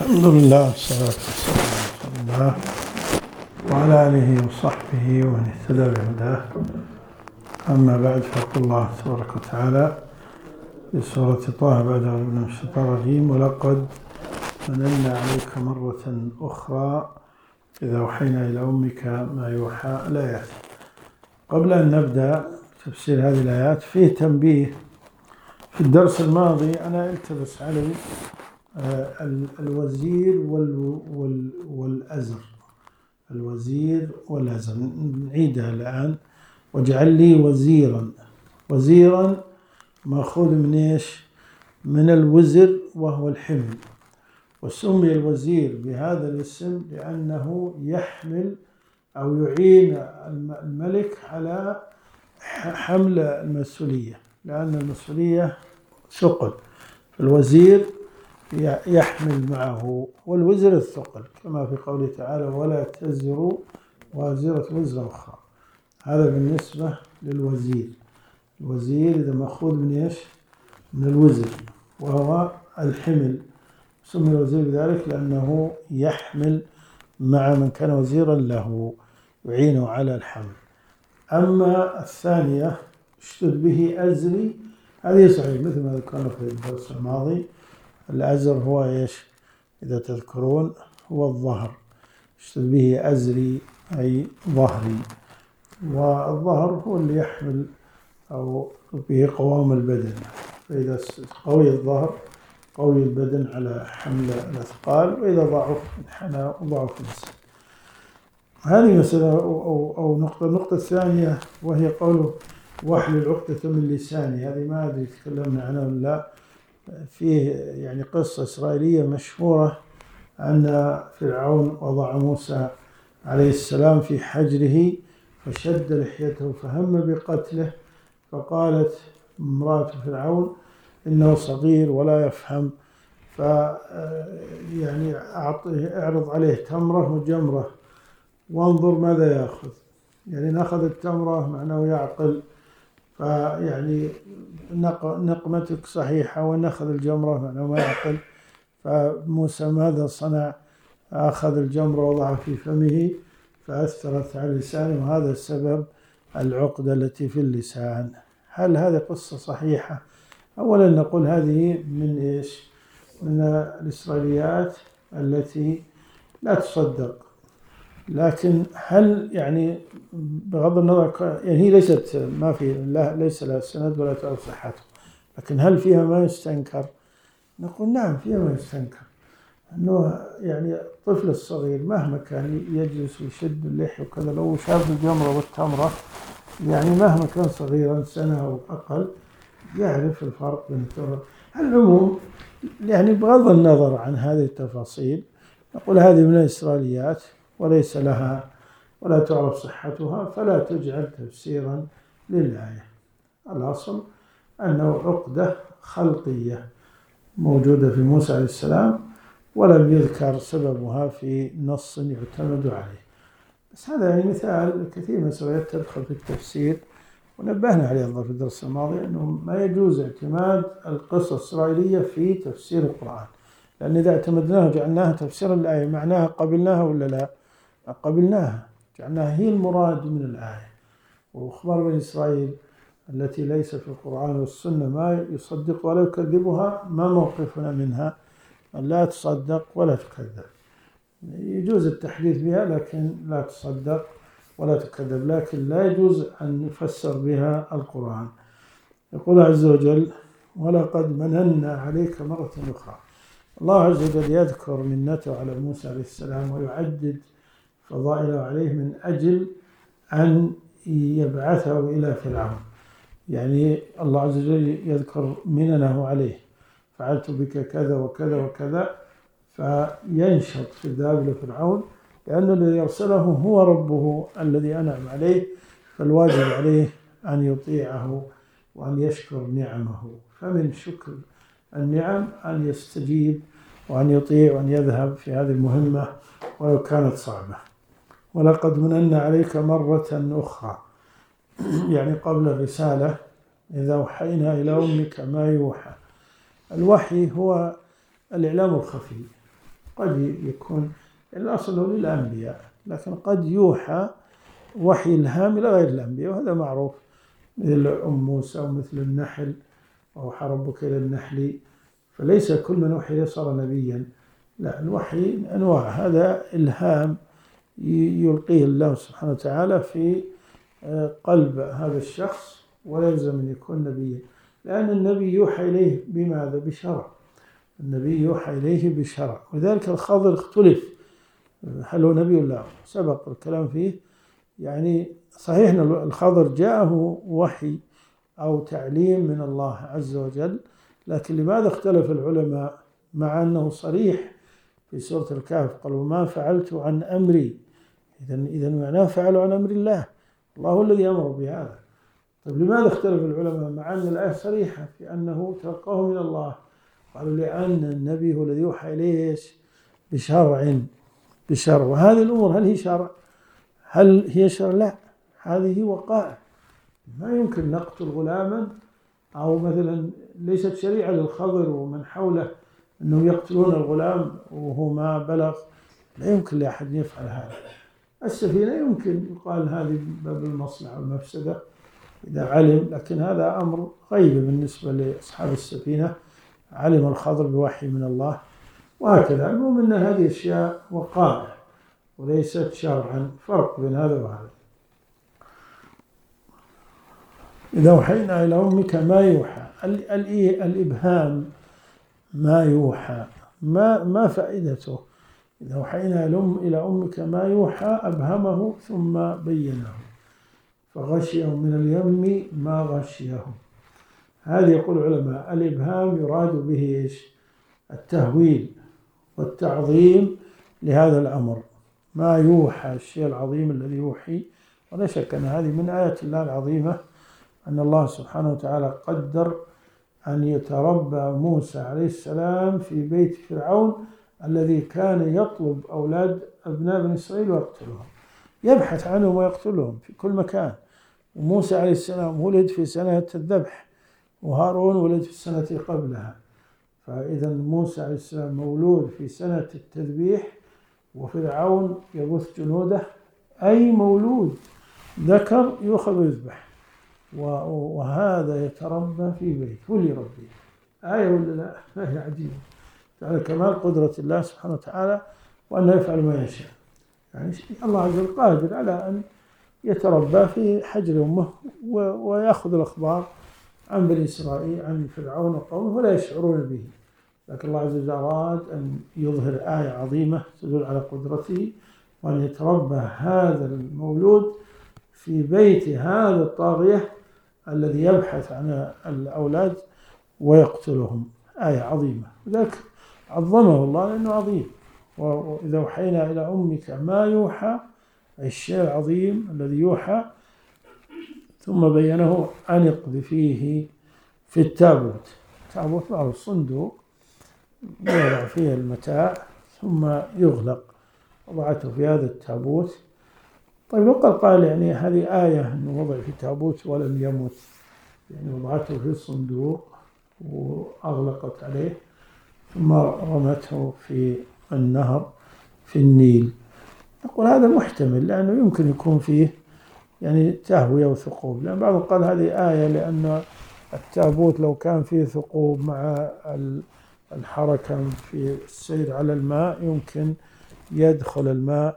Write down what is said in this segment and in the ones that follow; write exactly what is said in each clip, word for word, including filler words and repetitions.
الحمد لله والصلاة والسلام على رسول الله وعلى آله وصحبه ومن اهتدى بهداه. أما بعد، فيقول الله تبارك وتعالى في سورة طه بعد أعوذ بالله من الشيطان الرجيم: ولقد مننا عليك مرة أخرى إذا أوحينا إلى أمك ما يوحى. الآيات. قبل أن نبدأ تفسير هذه الآيات فيه تنبيه. في الدرس الماضي أنا التبس علي الوزير والأزر الوزير والأزر نعيدها الآن. واجعل لي وزيرا. وزيرا مأخوذ من إيش؟ من الوزر وهو الحمل، وسمي الوزير بهذا الاسم لأنه يحمل أو يعين الملك على حمل المسؤولية، لأن المسؤولية ثقل، فالوزير يحمل معه، والوزر الثقل، كما في قوله تعالى: ولا تزر وازرة وزر أخرى. هذا بالنسبة للوزير. الوزير إذا مأخوذ من إيش؟ من الوزر وهو الحمل. سمي الوزير بذلك لأنه يحمل مع من كان وزيرا له، يعينه على الحمل. أما الثانية اشتد به أزري، هذه صحيح مثل ما ذكرنا في الدرس الماضي. الأزر هو إيش؟ إذا تذكرون هو الظهر. اشتد به أزري أي ظهري، والظهر هو اللي يحمل أو به قوام البدن، فإذا قوي الظهر قوي البدن على حمل الأثقال، وإذا ضعف انحنى وضعف الجسد. هذه مسألة أو, أو نقطة. النقطة الثانية وهي قوله: واحلل عقدة من لساني. هذه ما أدري تكلمنا عنها ولا لا. فيه يعني قصة إسرائيلية مشهورة أن فرعون وضع موسى عليه السلام في حجره فشد لحيته فهم بقتله، فقالت امرأة فرعون: إنه صغير ولا يفهم، ف يعني اعرض عليه تمرة وجمرة وانظر ماذا يأخذ. يعني نأخذ التمرة معناه يعقل، فيعني نقمتك صحيحة، ونأخذ الجمرة معناه ما يعقل. فموسى ماذا صنع؟ أخذ الجمرة وضعها في فمه فأثرت على لسانه، وهذا السبب العقدة التي في اللسان. هل هذه قصة صحيحة؟ أولا نقول هذه من إيش؟ من الإسرائيليات التي لا تصدق. لكن هل يعني بغض النظر، يعني هي ليست ما في لا ليس لها سند ولا تعرف صحته، لكن هل فيها ما يستنكر؟ نقول نعم فيها ما يستنكر. أنه يعني الطفل الصغير مهما كان يجلس ويشد اللحية وكذا، لو شاف الجمرة والتمرة يعني مهما كان صغيرا سنة أو أقل يعرف الفرق بين التمرة. العموم يعني بغض النظر عن هذه التفاصيل نقول هذه من الإسرائيليات وليس لها ولا تعرف صحتها، فلا تجعل تفسيرا للآية. الأصل أنه عقدة خلقية موجودة في موسى عليه السلام، ولم يذكر سببها في نص يعتمد عليه. بس هذا يعني مثال كثير من السوريات تدخل في التفسير، ونبهنا عليه الله في الدرس الماضي أنه ما يجوز اعتماد القصص الإسرائيلية في تفسير القرآن، لأن إذا اعتمدناها جعلناها تفسيرا للآية معناها قبلناها ولا لا؟ قبلناها، جعلناها هي المراد من الآية. وأخبار بني إسرائيل التي ليس في القرآن والسنة ما يصدق ولا يكذبها، ما موقفنا منها؟ لا تصدق ولا تكذب. يجوز التحديث بها لكن لا تصدق ولا تكذب، لكن لا يجوز أن نفسر بها القرآن. يقول عز وجل: ولقد مننا عليك مرة أخرى. الله عز وجل يذكر منته على موسى عليه السلام ويعدد فضائله عليه من أجل أن يبعثه إلى فرعون. يعني الله عز وجل يذكر مننه عليه: فعلت بك كذا وكذا وكذا، فينشط في الذهاب لفرعون، لأنه الذي يرسله هو ربه الذي أنعم عليه، فالواجب عليه أن يطيعه وأن يشكر نعمه. فمن شكر النعم أن يستجيب وأن يطيع وأن يذهب في هذه المهمة ولو كانت صعبة. ولقد مننا عليك مرة أخرى، يعني قبل الرسالة، إذا أوحينا إلى أمك ما يوحى. الوحي هو الإعلام الخفي، قد يكون الأصل للأنبياء، لكن قد يوحى وحي إلهام إلى غير الأنبياء، وهذا معروف، مثل أم موسى ومثل النحل، وأوحى ربك إلى النحل، فليس كل من وحي صار نبيا، لا، الوحي أنواع، هذا إلهام يلقيه الله سبحانه وتعالى في قلب هذا الشخص، ولا يلزم أن يكون نبيا، لأن النبي يوحى إليه بماذا؟ بشرع، النبي يوحى إليه بشرع. وذلك الخضر اختلف هل هو نبي ولا لا، سبق الكلام فيه. يعني صحيح أن الخضر جاءه وحي أو تعليم من الله عز وجل، لكن لماذا اختلف العلماء مع أنه صريح في سورة الكهف قال وما فعلت عن أمري، إذن إذن معناه فعلوا عن أمر الله، الله هو الذي أمر بهذا. طيب لماذا اختلف العلماء مع أن الآية صريحة في أنه تلقاه من الله؟ قالوا لأن النبي هو الذي يوحى إليه بشرع، بشرع، وهذه الأمور هل هي شرع؟ هل هي شرع؟ لا، هذه وقائع، ما يمكن نقتل غلاما، أو مثلا ليست شريعة للخضر ومن حوله أنهم يقتلون الغلام وهو ما بلغ، لا يمكن لأحد يفعل هذا. السفينة يمكن يقال هذه باب المصلحة والمفسدة إذا علم، لكن هذا أمر غيب بالنسبة لأصحاب السفينة، علم الخضر بوحي من الله، وهكذا. المهم أن هذه أشياء وقائع وليست شرعا، فرق بين هذا وهذا. إذا أوحينا إلى أمك ما يوحى، الإبهام ما يوحى، ما ما فائدته؟ إذا أوحينا إلى أمك ما يوحى أبهمه ثم بينه، فغشيهم من اليم ما غشيهم. هذه يقول العلماء الإبهام يراد به إيش؟ التهويل والتعظيم لهذا الأمر، ما يوحى، الشيء العظيم الذي يوحي. ولا شك أن هذه من آيات الله العظيمة، أن الله سبحانه وتعالى قدر أن يتربى موسى عليه السلام في بيت فرعون الذي كان يطلب أولاد أبناء بني إسرائيل ويقتلهم، يبحث عنهم ويقتلهم في كل مكان. وموسى عليه السلام ولد في سنة الذبح، وهارون ولد في السنة قبلها، فإذا موسى عليه السلام مولود في سنة التذبيح، وفرعون يبث جنوده، أي مولود ذكر يؤخذ ويذبح، وهذا يتربى في بيت ولي ربي. آية ولا لا؟ آية عجيبة، على كمال قدرة الله سبحانه وتعالى، وأنه يفعل ما يشاء. يعني الله عز وجل قادر على أن يتربى في حجر أمه ويأخذ الأخبار عن بني إسرائيل، عن فرعون وقومه، ولا يشعرون به، لكن الله عز وجل أراد أن يظهر آية عظيمة تدل على قدرته، وأن يتربى هذا المولود في بيت هذا الطاغية الذي يبحث عن الأولاد ويقتلهم. آية عظيمة، وذلك عظمه الله لأنه عظيم. وإذا أوحينا إلى أمك ما يوحى، الشيء العظيم الذي يوحى، ثم بينه أن اقذفيه في التابوت. التابوت معه الصندوق يوضع فيه المتاع ثم يغلق، وضعته في هذا التابوت. طيب لو قال قال يعني هذه آية أنه وضع في تابوت ولم يمت، يعني وضعته في الصندوق وأغلقت عليه ثم رمته في النهر في النيل، نقول هذا محتمل، لأنه يمكن يكون فيه يعني تهوية وثقوب، لأن بعضهم قال هذه آية لأن التابوت لو كان فيه ثقوب مع الحركة في السير على الماء يمكن يدخل الماء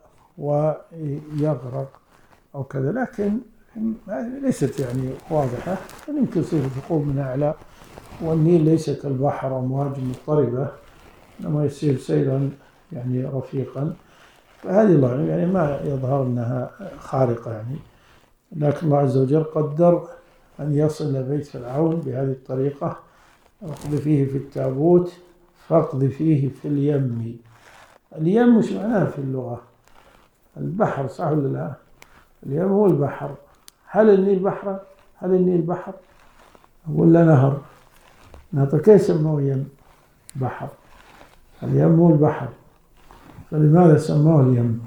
ويغرق أو كذا، لكن ليست يعني واضحة، يمكن يصير ثقوب من أعلى، والنيل ليس كالبحر أمواج مضطربة، إنما يصير سيرا يعني رفيقا، فهذه الله يعني ما يظهر أنها خارقة يعني. لكن الله عز وجل قدر أن يصل إلى بيت فرعون بهذه الطريقة، اقذفيه في التابوت فاقذفيه في اليم. اليم مش معناه في اللغة البحر، صح ولا لا؟ اليم هو البحر. هل النيل بحر؟ هل النيل بحر ولا نهر؟ نهر كيف سموه يم؟ بحر. اليم هو البحر، فلماذا سموه اليم؟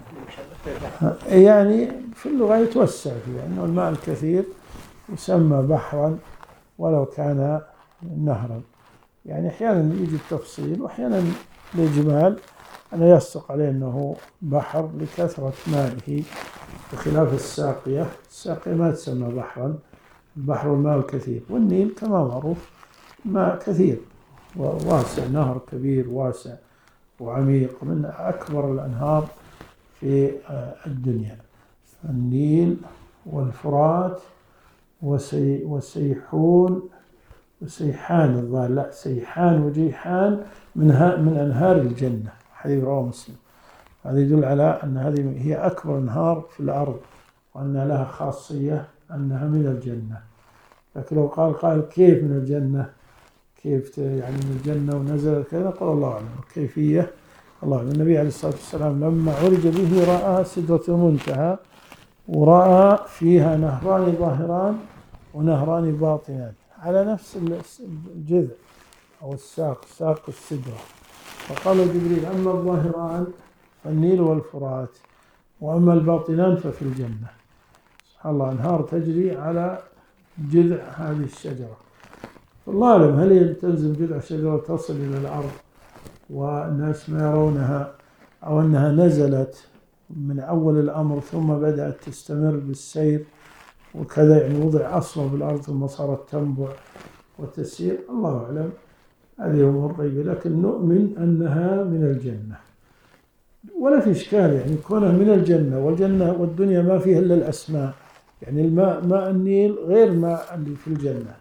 يعني في اللغة يتوسع فيه، أنه الماء الكثير يسمى بحرا ولو كان نهرا، يعني أحيانا يجي التفصيل وأحيانا الإجمال، أنا يصدق عليه أنه بحر لكثرة مائه، بخلاف الساقية. الساقية ما تسمى بحرا، البحر الماء الكثير، والنيل كما معروف ماء كثير وواسع، نهر كبير واسع وعميق، من أكبر الأنهار في الدنيا. النيل والفرات وسي وسيحون وسيحان الظاهر، لا سيحان وجيحان من من أنهار الجنة، حديث رواه مسلم. هذا يدل على أن هذه هي أكبر أنهار في الأرض، وأن لها خاصية أنها من الجنة. لكن لو قال قال كيف من الجنة، كيف يعني من الجنة ونزل كذا، قال الله أعلم الكيفية. الله، النبي عليه الصلاة والسلام لما عرج به رأى سدرة المنتهى، ورأى فيها نهران ظاهران ونهران باطنان على نفس الجذع أو الساق، ساق السدرة. فقال جبريل: أما الظاهران فالنيل والفرات، وأما الباطنان ففي الجنة. سبحان الله، أنهار تجري على جذع هذه الشجرة. فالله أعلم هل تلزم جذع شجرة تصل إلى الأرض والناس ما يرونها، أو أنها نزلت من أول الأمر ثم بدأت تستمر بالسير وكذا، يعني وضع أصله بالأرض ثم صارت تنبع وتسير. الله أعلم، هذه أمور غيبية، لكن نؤمن أنها من الجنة ولا في إشكال. يعني كونها من الجنة، والجنة والدنيا ما فيها إلا الأسماء، يعني الماء ماء النيل غير ماء اللي في الجنة،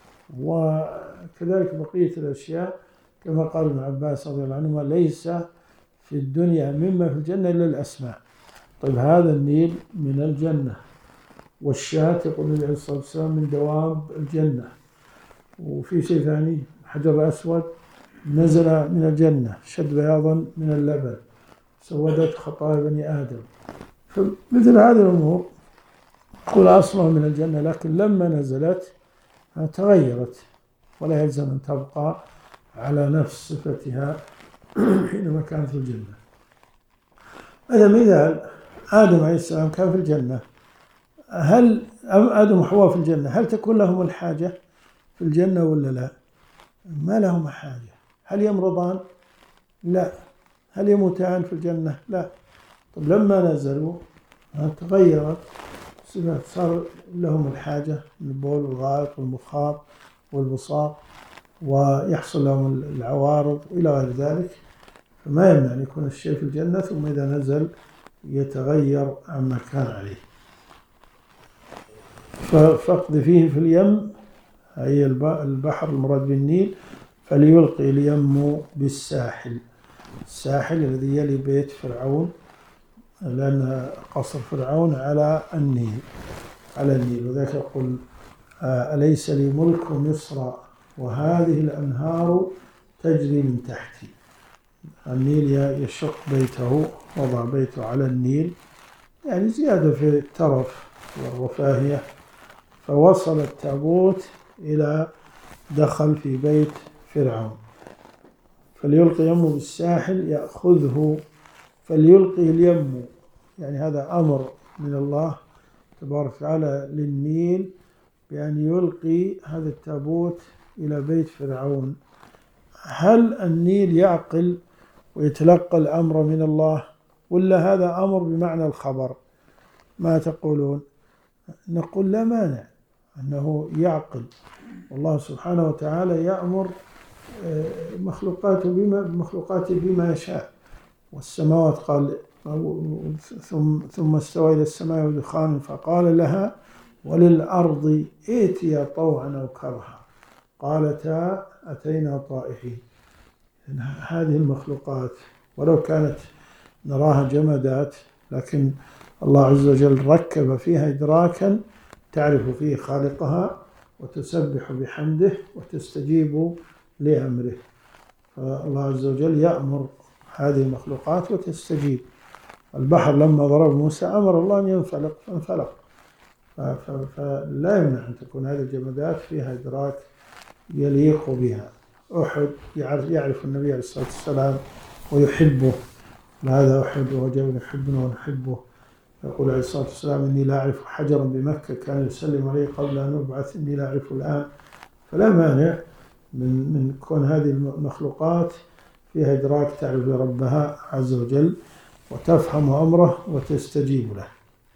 وكذلك بقية الأشياء كما قال ابن عباس رضي الله عنهما: ليس في الدنيا مما في الجنة إلا الأسماء. طيب هذا النيل من الجنة، والشاة يقول النبي عليه الصلاة والسلام من دواب الجنة. وفي شيء ثاني، حجر أسود نزل من الجنة، شد بياضا من اللبن، سودت خطايا بني آدم. فمثل هذه الأمور قل أصلها من الجنة، لكن لما نزلت تغيرت، ولا يلزم أن تبقى على نفس صفتها حينما كانت في الجنة. هذا مثال، آدم عليه السلام كان في الجنة، هل آدم وحواء في الجنة هل تكون لهم الحاجة في الجنة ولا لا؟ ما لهم حاجة. هل يمرضان؟ لا. هل يموتان في الجنة؟ لا. طب لما نزلوا تغيرت، صار لهم الحاجة من البول والغائط والمخاط والبصاق، ويحصل لهم العوارض إلى غير ذلك. فما يمنع أن يكون الشيء في الجنة ثم إذا نزل يتغير عما كان عليه. فاقض فيه في اليم، أي البحر المراد بالنيل، فليلقي اليم بالساحل. الساحل الذي يلي بيت فرعون، لأن قصر فرعون على النيل على النيل وذاك يقول: أليس لي ملك مصر وهذه الأنهار تجري من تحتي. النيل يشق بيته، وضع بيته على النيل، يعني زيادة في الترف والرفاهية. فوصل التابوت إلى دخل في بيت فرعون. فليلقي يمه بالساحل يأخذه، فليلقي اليم، يعني هذا أمر من الله تبارك وتعالى للنيل بأن يلقي هذا التابوت إلى بيت فرعون. هل النيل يعقل ويتلقى الأمر من الله، ولا هذا أمر بمعنى الخبر؟ ما تقولون؟ نقول لا مانع أنه يعقل، والله سبحانه وتعالى يأمر مخلوقاته بما مخلوقاته بما يشاء. والسماوات قال: ثم ثم استوى إلى السماء ودخان فقال لها وللأرض ائتيا طوعا أو كرها قالتا أتينا طائعين. هذه المخلوقات ولو كانت نراها جمادات، لكن الله عز وجل ركب فيها إدراكا تعرف فيه خالقها وتسبح بحمده وتستجيب لأمره. فالله عز وجل يأمر هذه المخلوقات وتستجيب. البحر لما ضرب موسى أمر الله أن ينفلق فانفلق. فلا يمنع أن تكون هذه الجمادات فيها إدراك يليق بها. أحد يعرف النبي عليه الصلاة والسلام ويحبه، هذا أحد وهو جبل يحبنا ونحبه. يقول عليه الصلاة والسلام: إني لا أعرف حجرا بمكة كان يسلم عليه قبل أن نبعث، إني لا أعرفه الآن. فلا مانع من من كون هذه المخلوقات فيها إدراك تعرف ربها عز وجل وتفهم أمره وتستجيب له.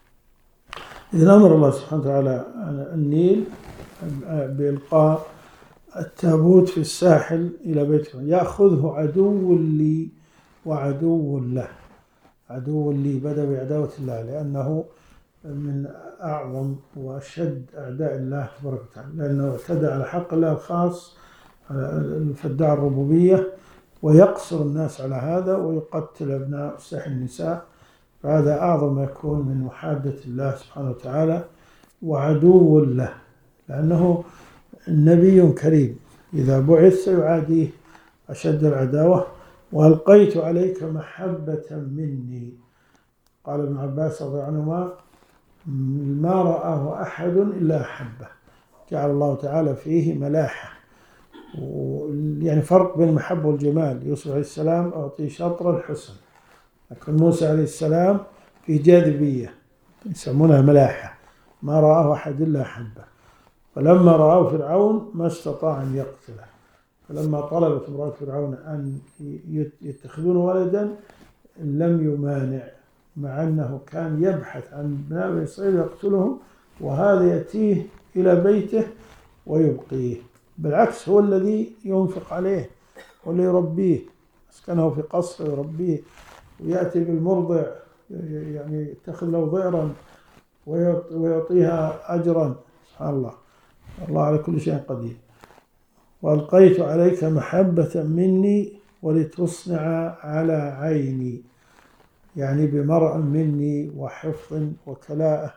إذن أمر الله سبحانه وتعالى النيل بإلقاء التابوت في الساحل إلى بيت فرعون، يأخذه عدو لي وعدو له. عدو لي بدأ بعداوة الله لأنه من أعظم وأشد أعداء الله تبارك وتعالى، لأنه اعتدى على حق الله الخاص فادعى الربوبية ويقصر الناس على هذا ويقتل أبناء ويستحيي النساء، فهذا أعظم ما يكون من محادة الله سبحانه وتعالى وعدو له، لأنه نبي كريم إذا بعث سيعاديه أشد العداوة. وألقيت عليك محبة مني، قال ابن عباس رضي الله عنهما ما رآه أحد إلا أحبه، جعل الله تعالى فيه ملاحة، يعني فرق بين المحبة والجمال. يوسف عليه السلام أعطي شطر الحسن، لكن موسى عليه السلام في جاذبية يسمونها ملاحة، ما رآه أحد إلا أحبه. فلما رآه فرعون ما استطاع أن يقتله، فلما طلبت امرأة فرعون أن يتخذون ولدا لم يمانع، مع أنه كان يبحث عن ابناء إسرائيل يقتلهم، وهذا يأتيه إلى بيته ويبقيه، بالعكس هو الذي ينفق عليه واللي يربيه، اسكنه في قصر يربيه، ويأتي بالمرضع يعني يتخذ له ضئرا ويعطيها أجرا. سبحان الله، الله على كل شيء قدير. وألقيت عليك محبة مني ولتصنع على عيني، يعني بمرء مني وحفظ وكلاءة،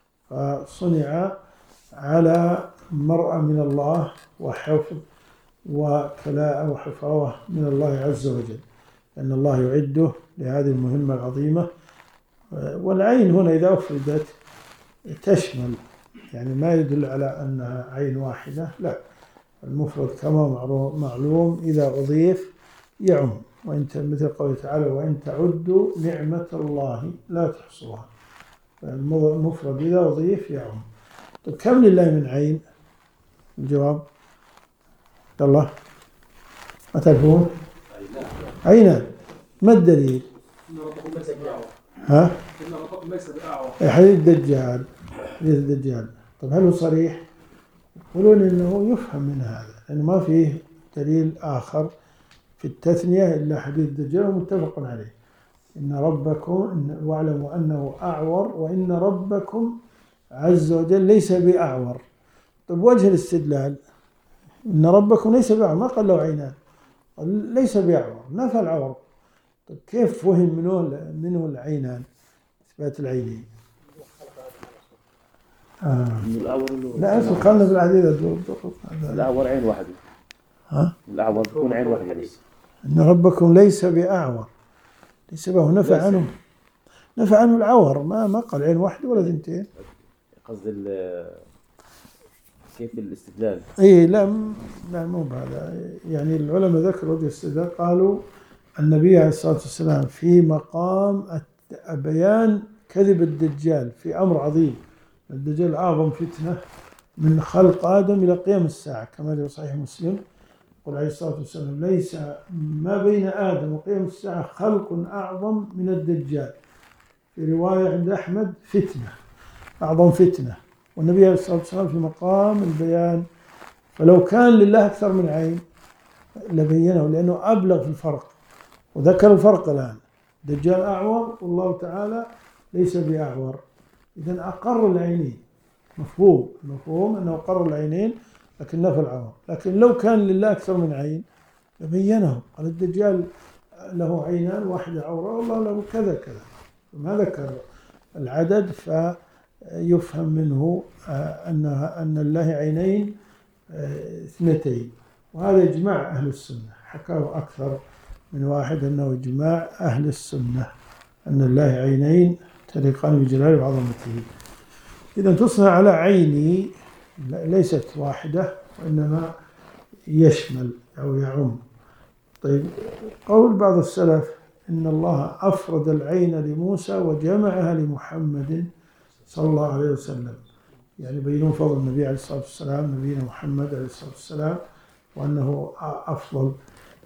فصنع على مرء من الله وحفظ وكلاءة وحفاوة من الله عز وجل، لأن الله يعده لهذه المهمة العظيمة. والعين هنا إذا أفردت تشمل، يعني ما يدل على أنها عين واحدة، لا، المفرد كما معلوم إذا أضيف يعم، وإنت مثل قوله تعالى وإن تعدوا نعمة الله لا تحصوها، المفرد إذا أضيف يعم. طيب كم لله من عين؟ الجواب الله ما تعرفون؟ عينان. ما الدليل؟ ها؟ حديث الدجال، حديث الدجال. طيب هل هو صريح؟ يقولون إنه يفهم من هذا، لأنه ما فيه دليل آخر في التثنية إلا حديث الدجال ومتفق عليه. إن ربكم واعلموا أنه أعور وإن ربكم عز وجل ليس بأعور. طيب وجه الاستدلال إن ربكم ليس بأعور، ما قال له عينان، ليس بأعور، نفى العور. طيب كيف فهم منه منه العينان؟ إثبات العينين. آه. لا أصل خلنا بالعديد الأعور عين واحدة. ها؟ الأعور تكون عين واحدة بس. إن ربكم ليس بأعور، ليس به، نفى عنه نفى عنه العور، ما ما قال عين واحدة ولا ثنتين. قصد كيف الاستدلال؟ إيه لا لا مو بهذا، يعني العلماء ذكروا وجه الاستدلال، قالوا النبي عليه الصلاة والسلام في مقام بيان كذب الدجال في أمر عظيم. الدجال أعظم فتنة من خلق آدم إلى قيام الساعة، كما في صحيح مسلم يقول عليه الصلاة والسلام ليس ما بين آدم وقيام الساعة خلق أعظم من الدجال. في رواية عند أحمد فتنة، أعظم فتنة، والنبي عليه الصلاة والسلام في مقام البيان، فلو كان لله أكثر من عين لبينه، لأنه أبلغ في الفرق، وذكر الفرق الآن، الدجال أعور والله تعالى ليس بأعور. إذن أقر العينين، مفهوم مفهوم أنه أقر العينين لكن نفى العور. لكن لو كان لله أكثر من عين لبينه، قال الدجال له عينان واحدة عورة والله له كذا كذا، ما ذكر العدد، فيفهم منه أنها أن الله عينين اثنتين، وهذا إجماع أهل السنة، حكاه أكثر من واحد أنه إجماع أهل السنة أن الله عينين تليقان بجلاله وعظمته. إذا تصنع على عيني ليست واحدة وإنما يشمل أو يعم. طيب قول بعض السلف إن الله أفرد العين لموسى وجمعها لمحمد صلى الله عليه وسلم، يعني بينون فضل النبي عليه الصلاة والسلام، نبينا محمد عليه الصلاة والسلام، وأنه أفضل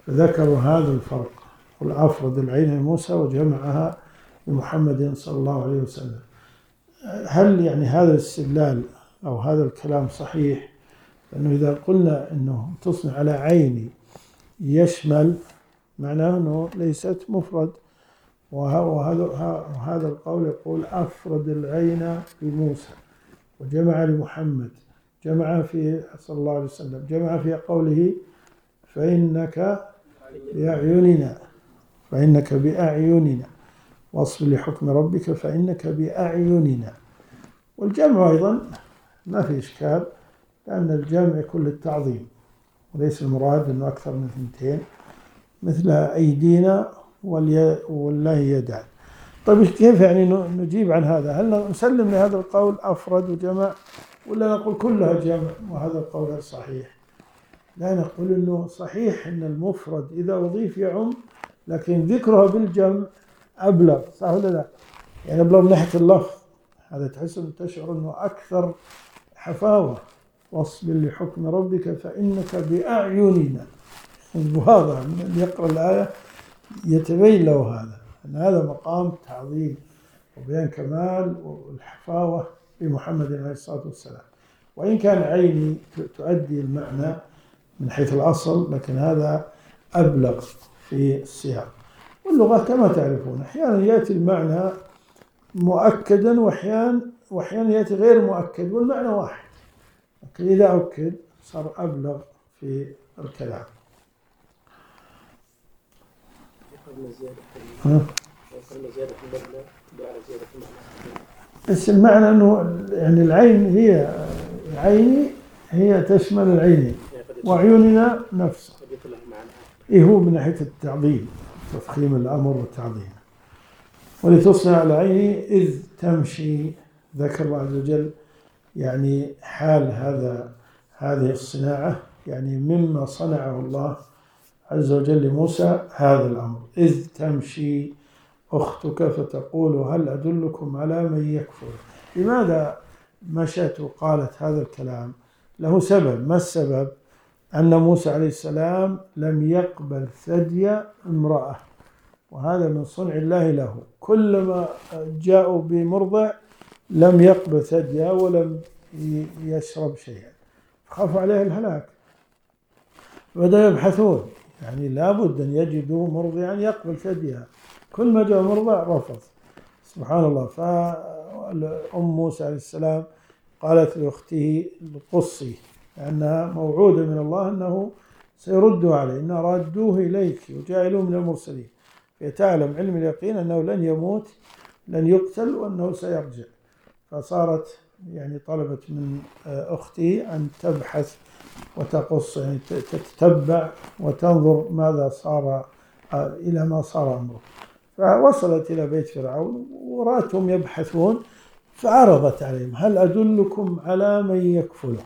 فذكروا هذا الفرق، قل أفرد العين لموسى وجمعها لمحمد صلى الله عليه وسلم. هل يعني هذا الاستدلال أو هذا الكلام صحيح؟ لأنه إذا قلنا أنه تصنع على عيني يشمل، معناه أنه ليست مفرد، وهذا وهذا القول يقول أفرد العين لموسى وجمع لمحمد، جمع في صلى الله عليه وسلم، جمع في قوله فإنك بأعيننا فإنك بأعيننا واصبر لحكم ربك فإنك بأعيننا. والجمع أيضا ما في إشكال، لأن الجمع كل التعظيم، وليس المراد أنه أكثر من ثنتين، مثل أيدينا والله يدعى. طيب كيف يعني نجيب عن هذا؟ هل نسلم لهذا القول أفرد وجمع، ولا نقول كلها جمع وهذا القول صحيح؟ لا، نقول أنه صحيح أن المفرد إذا أضيف يعم، لكن ذكرها بالجمع أبلغ، صح ولا لا؟ يعني أبلغ من ناحية اللفظ، هذا تحس تشعر أنه أكثر حفاوة. واصبر لحكم ربك فإنك بأعيننا، واضح من يقرأ الآية يتبين له هذا أن هذا مقام تعظيم وبيان كمال والحفاوة بمحمد عليه الصلاة والسلام. وإن كان عيني تؤدي المعنى من حيث الأصل، لكن هذا أبلغ في السياق. واللغة كما تعرفون أحيانا يأتي المعنى مؤكدا وأحيانا وأحيانا يأتي غير مؤكد والمعنى واحد، لكن إذا أكد صار أبلغ في الكلام. بس المعنى أنه يعني العين هي عيني هي تشمل العينين وعيوننا نفسه، إيه هو من ناحية التعظيم، تفخيم الأمر والتعظيم. ولتصنع على عيني إذ تمشي، ذكر الله عز وجل يعني حال هذا هذه الصناعة، يعني مما صنعه الله عز وجل لموسى هذا الأمر. إذ تمشي أختك فتقول هل أدلكم على من يكفر. لماذا مشت وقالت هذا الكلام؟ له سبب. ما السبب؟ أن موسى عليه السلام لم يقبل ثدي امرأة، وهذا من صنع الله له. كلما جاءوا بمرضع لم يقبل ثديها ولم يشرب شيئا، فخاف عليه الهلاك، بدأوا يبحثون، يعني لابد أن يجدوا مرضعا يقبل ثديها. كل ما جاء مرضع رفض، سبحان الله. فأم موسى عليه السلام قالت لأخته القصي، لأنها موعودة من الله أنه سيردوا عليه، إن ردوه إليك وجعلوه من المرسلين، فتعلم علم اليقين أنه لن يموت لن يقتل وأنه سيرجع. فصارت يعني طلبت من أختي أن تبحث وتقص، يعني تتتبع وتنظر ماذا صار إلى ما صار أمره. فوصلت إلى بيت فرعون ورأتهم يبحثون، فعرضت عليهم هل أدلكم على من يكفله.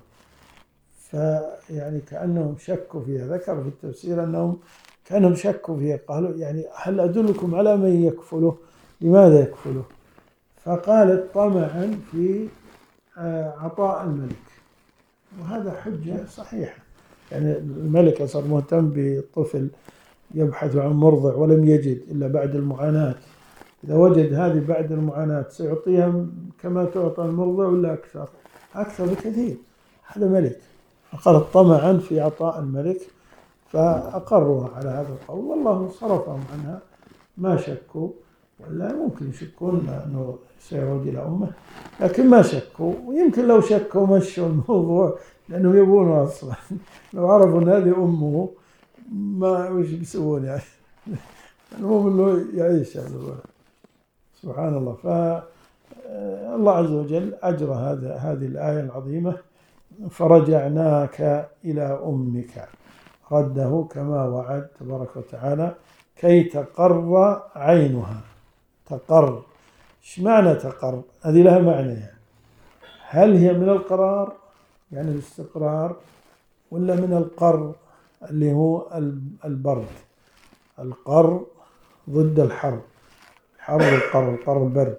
فيعني كأنهم شكوا فيها، ذكر في التفسير أنهم كأنهم شكوا فيها، قالوا يعني هل أدلكم على من يكفله، لماذا يكفله؟ فقالت طمعا في عطاء الملك، وهذا حجة صحيحة. يعني الملك صار مهتم بالطفل، يبحث عن مرضع ولم يجد إلا بعد المعاناة، إذا وجد هذه بعد المعاناة سيعطيها كما تعطى المرضع ولا أكثر؟ أكثر بكثير، هذا ملك. فقالت طمعا في عطاء الملك، فأقروا على هذا القول، والله صرفهم عنها، ما شكوا، ولا ممكن يشكون أنه سيعود إلى أمه، لكن ما شكوا. ويمكن لو شكوا مشوا الموضوع لأنهم يبونه أصلا، لو عرفوا أن هذه أمه ما وش بيسوون يعني، المهم أنه يعيش هذا الولد، سبحان الله. فالله عز وجل أجرى هذا هذه الآية العظيمة، فرجعناك إلى أمك، رده كما وعد تبارك وتعالى كي تقر عينها. تقر، ايش معنى تقر؟ هذه لها معنى، يعني هل هي من القرار يعني الاستقرار، ولا من القر اللي هو البرد؟ القر ضد الحر، الحر والقر، القر البرد.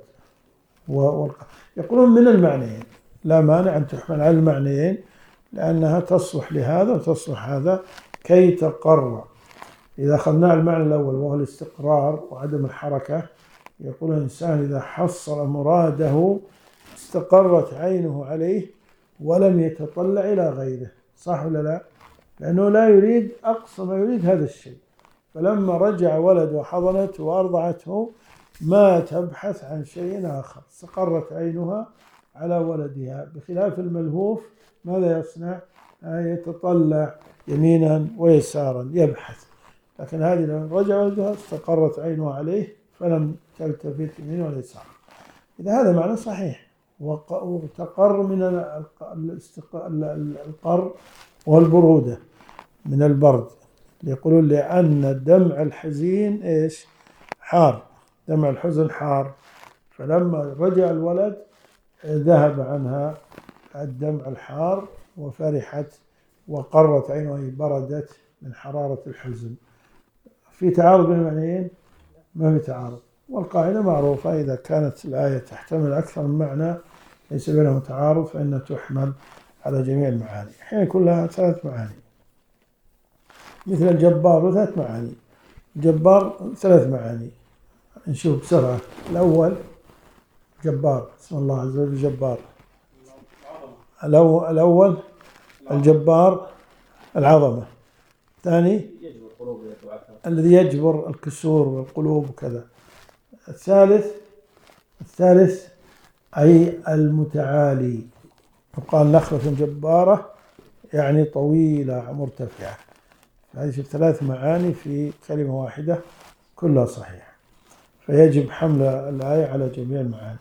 يقولون من المعنيين، لا مانع أن تحمل على المعنيين، لأنها تصلح لهذا وتصلح هذا. كي تقر إذا أخذنا المعنى الأول وهو الاستقرار وعدم الحركة، يقول الإنسان إذا حصل مراده استقرت عينه عليه ولم يتطلع إلى غيره، صح ولا لا؟ لأنه لا يريد أقصى ما يريد هذا الشيء، فلما رجع ولد وحضنته وأرضعته ما تبحث عن شيء آخر، استقرت عينها على ولدها، بخلاف الملهوف ماذا يصنع؟ يتطلع يمينا ويسارا يبحث، لكن هذه لما رجع ولدها استقرت عينها عليه فلم تلتفت يمين ولا يسار. إذا هذا معنى صحيح، وتقر من القر والبرودة من البرد، يقولون لأن دمع الحزين إيش؟ حار، دمع الحزن حار، فلما رجع الولد ذهب عنها الدمع الحار وفرحت وقرت عينها بردت من حرارة الحزن. في تعارض بين المعنيين؟ ما في تعارض، والقاعدة معروفة إذا كانت الآية تحتمل أكثر من معنى ليس بينهم تعارض فإنها تحمل على جميع المعاني. أحيانا يكون لها ثلاث معاني، مثل الجبار ثلاث معاني، جبار ثلاث معاني، نشوف بسرعة. الأول جبار، اسم الله عز وجل جبار. الأول الجبار العظمة. الثاني الذي يجبر الكسور والقلوب وكذا. الثالث الثالث أي المتعالي، يقال نخلة جبارة يعني طويلة مرتفعة. هذه ثلاث معاني في كلمة واحدة كلها صحيحة، فيجب حمل الآية على جميع المعاني.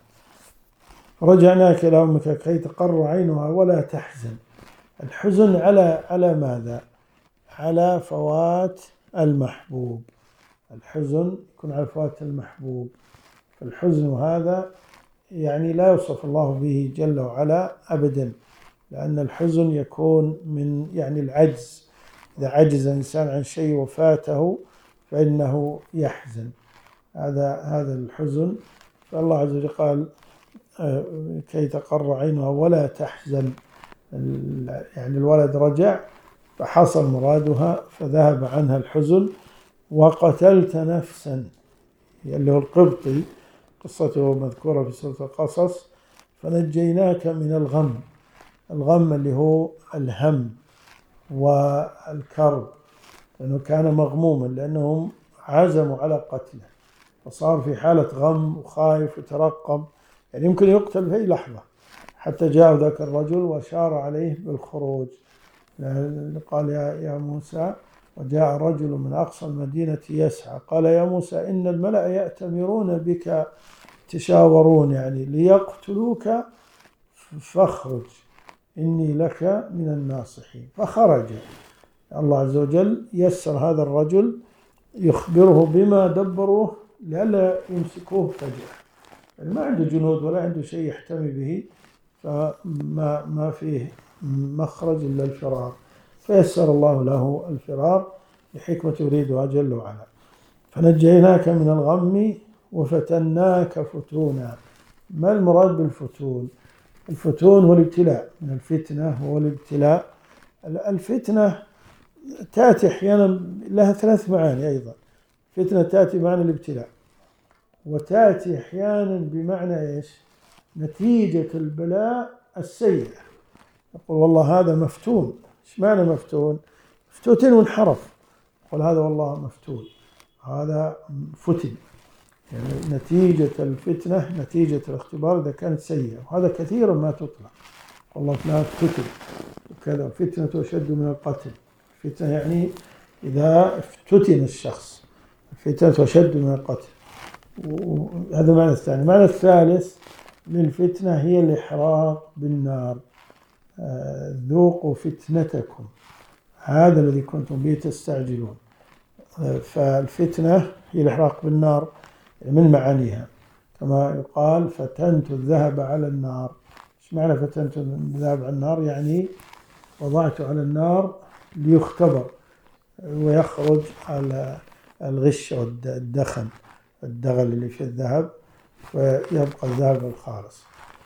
رجعناك إلى أمك كي تقر عينها ولا تحزن. الحزن على على ماذا؟ على فوات المحبوب، الحزن يكون على فوات المحبوب، فالحزن هذا يعني لا يوصف الله به جل وعلا أبدا، لأن الحزن يكون من يعني العجز، إذا عجز الإنسان عن شيء وفاته فإنه يحزن، هذا هذا الحزن. فالله عز وجل قال كي تقر عينها ولا تحزن، يعني الولد رجع فحصل مرادها فذهب عنها الحزن. وقتلت نفسا اللي هو القبطي، قصته مذكورة في سورة القصص، فنجيناك من الغم، الغم اللي هو الهم والكرب، لأنه كان مغموما لأنهم عزموا على قتله، فصار في حالة غم وخايف وترقب، يعني يمكن يقتل في أي لحظة. حتى جاء ذاك الرجل وشار عليه بالخروج، قال يا يا موسى، وجاء رجل من أقصى المدينة يسعى قال يا موسى إن الملأ يأتمرون بك تشاورون يعني ليقتلوك فاخرج إني لك من الناصحين. فخرج، الله عز وجل يسر هذا الرجل يخبره بما دبروه لئلا يمسكوه فجأة، يعني ما عنده جنود ولا عنده شيء يحتمي به، فما ما فيه مخرج إلا الفرار، فيسر الله له الفرار لحكمة يريدها جل وعلا. فنجيناك من الغم وفتناك فتونا. ما المراد بالفتون؟ الفتون هو الابتلاء، من الفتنة هو الابتلاء. الفتنة تأتي أحيانا لها ثلاث معاني أيضا، فتنة تأتي بمعنى الابتلاء، وتأتي أحيانا بمعنى إيش؟ نتيجة البلاء السيئة، يقول والله هذا مفتون. إيش معنى مفتون؟ مفتوتين وانحرف، يقول هذا والله مفتون، هذا فتن، يعني نتيجة الفتنة نتيجة الاختبار إذا كانت سيئة، وهذا كثيرا ما تطلع، والله فلان فتن وكذا، فتنة أشد من القتل. فتنة يعني إذا افتتن الشخص، فتنة أشد من القتل، وهذا معنى الثاني. معنى الثالث للفتنة هي الإحراق بالنار، ذوقوا فتنتكم هذا الذي كنتم به تستعجلون. فالفتنة هي الإحراق بالنار من معانيها، كما يقال فتنت الذهب على النار. ايش معنى فتنت الذهب على النار؟ يعني وضعت على النار ليختبر ويخرج على الغش والدخن، الدغل اللي في الذهب، ويبقى الذهب الخالص.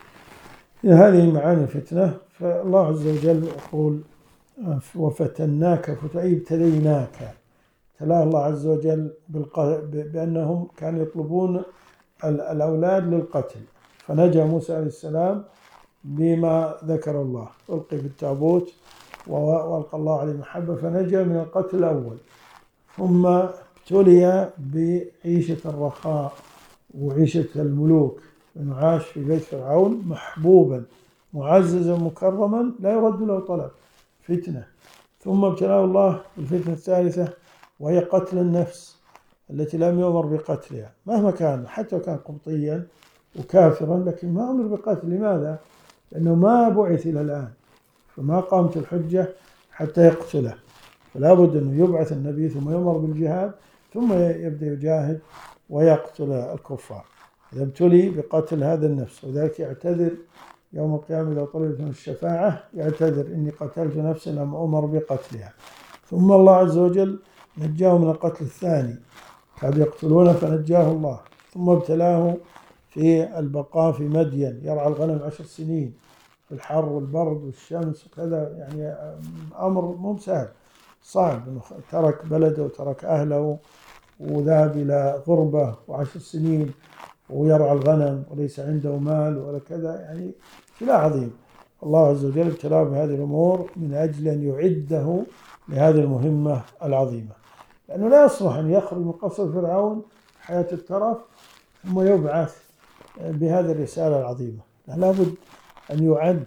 هذه معاني الفتنة. فالله عز وجل يقول وفتناك فتعي ابتليناك، ابتلاه الله عز وجل بأنهم كانوا يطلبون الأولاد للقتل، فنجا موسى عليه السلام بما ذكر الله، ألقي في التابوت وألقى الله عليه محبة فنجا من القتل الأول. ثم ابتلي بعيشة الرخاء وعيشة الملوك، أنه عاش في بيت فرعون محبوبا معززا مكرما لا يرد له طلب، فتنة. ثم ابتلاه الله بالفتنة الثالثة وهي قتل النفس التي لم يؤمر بقتلها مهما كان، حتى كان قبطيا وكافرا لكن ما أمر بقتل. لماذا؟ لأنه ما بعث إلى الآن، فما قامت الحجة حتى يقتله، فلا بد أنه يبعث النبي ثم يؤمر بالجهاد ثم يبدأ يجاهد ويقتل الكفار. إذا ابتلي بقتل هذا النفس، وذلك يعتذر يوم القيامة إذا طلبت من الشفاعة، يعتذر إني قتلت نفسا لم أمر بقتلها. ثم الله عز وجل نجاه من القتل الثاني، كانوا يقتلونه فنجاه الله. ثم ابتلاه في البقاء في مدين يرعى الغنم عشر سنين في الحر والبرد والشمس وكذا، يعني أمر مو سهل، صعب، إنه ترك بلده وترك أهله وذهب إلى غربة وعشر سنين ويرعى الغنم وليس عنده مال ولا كذا، يعني ابتلاء عظيم. الله عز وجل ابتلاه بهذه الأمور من أجل أن يعده لهذه المهمة العظيمة، لأنه لا يصلح أن يخرج من قصر فرعون حياة الترف ثم يبعث بهذه الرسالة العظيمة. لا بد أن يعد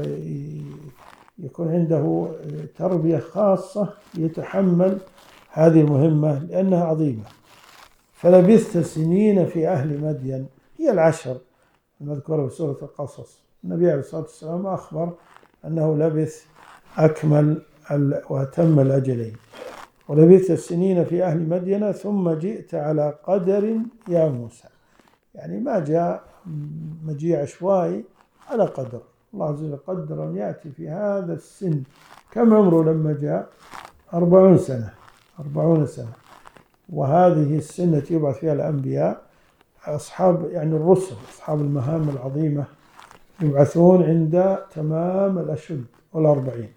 ويكون عنده تربية خاصة يتحمل هذه المهمة لأنها عظيمة. فلبثت سنين في أهل مدين، هي العشر المذكورة في سورة القصص. النبي عليه الصلاة والسلام أخبر أنه لبث أكمل وأتم الأجلين. ولبثت سنين في أهل مدين ثم جئت على قدر يا موسى، يعني ما جاء مجيء عشوائي، على قدر. الله عز وجل قدر أن يأتي في هذا السن. كم عمره لما جاء؟ أربعون سنة أربعون سنة. وهذه السنة يبعث فيها الأنبياء، أصحاب يعني الرسل، أصحاب المهام العظيمة، يبعثون عند تمام الأشد والأربعين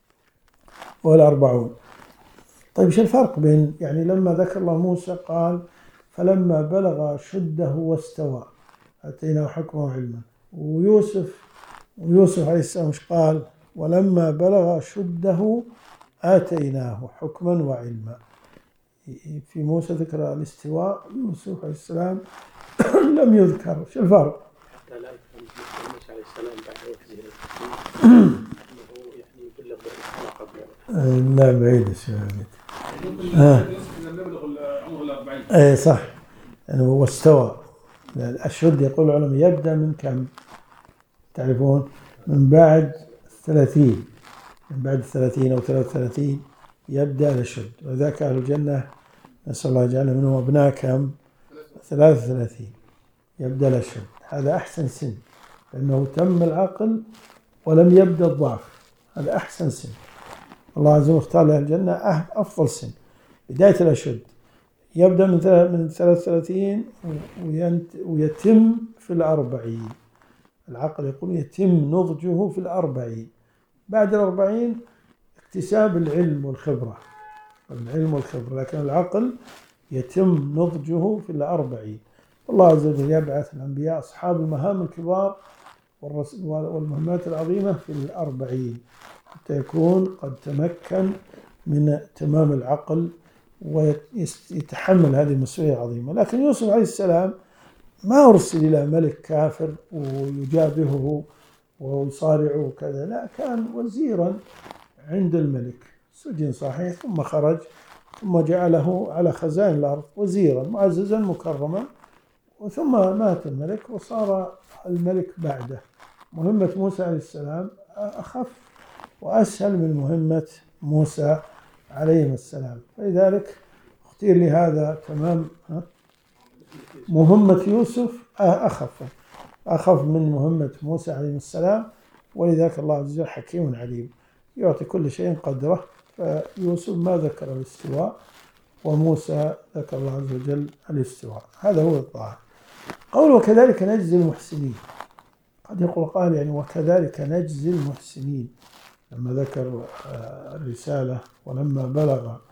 والأربعون. طيب شو الفرق بين، يعني لما ذكر الله موسى قال فلما بلغ شده واستوى أتيناه حكما وعلما، ويوسف ويوسف عليه السلام مش قال ولما بلغ شده آتيناه حكما وعلما؟ في موسى ذكر الاستواء، يوسف عليه السلام لم يذكر. شو الفرق؟ حتى لا يفهم موسى عليه السلام بعد وفده انه يعني يبلغ بالرسالة قبل. لا بعيد الشهادة. اه عمره الأربعين. اي صح، يعني هو استوى. الأشهد يقول العلماء يبدأ من كم؟ تعرفون؟ من بعد الثلاثين، من بعد الثلاثين أو ثلاث ثلاثين يبدأ الأشهد. وذاك أهل الجنة نسأل الله يجعلنا منهم أبناء كم؟ ثلاث ثلاثين يبدأ الأشهد. هذا أحسن سن، لأنه تم العقل ولم يبدأ الضعف، هذا أحسن سن. الله عز وجل اختار لأهل الجنة أفضل سن بداية الأشهد، يبدأ من من ثلاث ثلاثين ويتم في الأربعين. العقل يقول يتم نضجه في الأربعين. بعد الأربعين اكتساب العلم والخبرة، العلم والخبرة، لكن العقل يتم نضجه في الأربعين. الله عز وجل يبعث الأنبياء أصحاب المهام الكبار والمهمات العظيمة في الأربعين حتى يكون قد تمكن من تمام العقل ويتحمل هذه المسؤولية العظيمة. لكن يوسف عليه السلام ما أرسل إلى ملك كافر ويجابهه ويصارعه وكذا، لا، كان وزيرا عند الملك، سجن صحيح ثم خرج، ثم جعله على خزائن الأرض وزيرا معززا مكرما، ثم مات الملك وصار الملك بعده. مهمة موسى عليه السلام أخف وأسهل من مهمة موسى عليه السلام، فلذلك اختير لهذا تمام. مهمة يوسف أخف أخف من مهمة موسى عليه السلام، ولذلك الله عز وجل حكيم عليم يعطي كل شيء قدره. فيوسف ما ذكر الاستواء، وموسى ذكر الله عز وجل الاستواء. هذا هو الظاهر. قول وكذلك نجزي المحسنين، قد يقول قال يعني وكذلك نجزي المحسنين، لما ذكر الرسالة ولما بلغ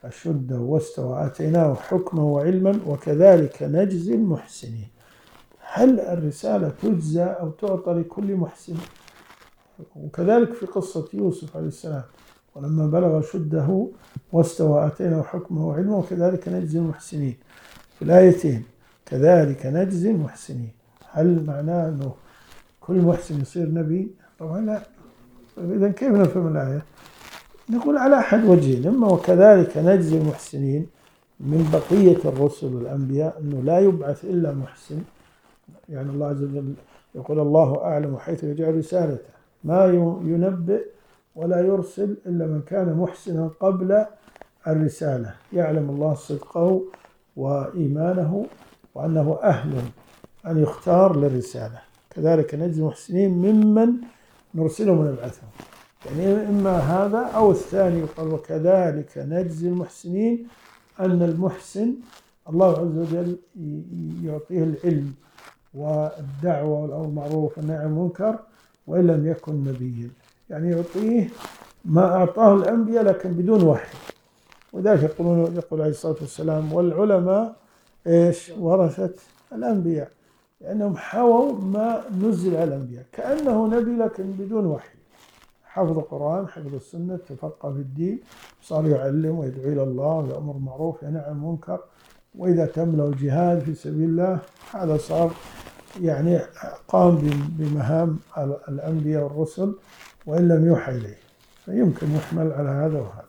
أشده واستوى آتيناه حكما وعلما وكذلك نجزي المحسنين. هل الرسالة تجزى أو تعطى لكل محسن؟ وكذلك في قصة يوسف عليه السلام، ولما بلغ شده واستوى آتيناه حكما وعلما وكذلك نجزي المحسنين. في الآيتين كذلك نجزي المحسنين، هل معناه أنه كل محسن يصير نبي؟ طبعا لا. إذا كيف نفهم الآية؟ نقول على أحد وجهين، إما وكذلك نجزي المحسنين من بقية الرسل والأنبياء أنه لا يبعث إلا محسن، يعني الله عز وجل يقول الله أعلم حيث يجعل رسالته، ما ينبئ ولا يرسل إلا من كان محسنا قبل الرسالة، يعلم الله صدقه وإيمانه وأنه أهل أن يختار للرسالة. كذلك نجزي المحسنين ممن نرسلهم ونبعثهم، يعني إما هذا أو الثاني. يقال وكذلك نجزي المحسنين، أن المحسن الله عز وجل يعطيه العلم والدعوة والأمر بالمعروف والنهي عن المنكر وإن لم يكن نبيا، يعني يعطيه ما أعطاه الأنبياء لكن بدون وحي. وذلك يقولون يقول عليه الصلاة والسلام والعلماء إيش ورثة الأنبياء، لأنهم حووا ما نزل على الأنبياء، كأنه نبي لكن بدون وحي، حفظ القرآن حفظ السنة تفقه في الدين، صار يعلم ويدعو إلى الله ويأمر بالمعروف وينهى عن المنكر، وإذا تم له الجهاد في سبيل الله هذا صار يعني قام بمهام الأنبياء والرسل وإن لم يوحى إليه، فيمكن يحمل على هذا وهذا.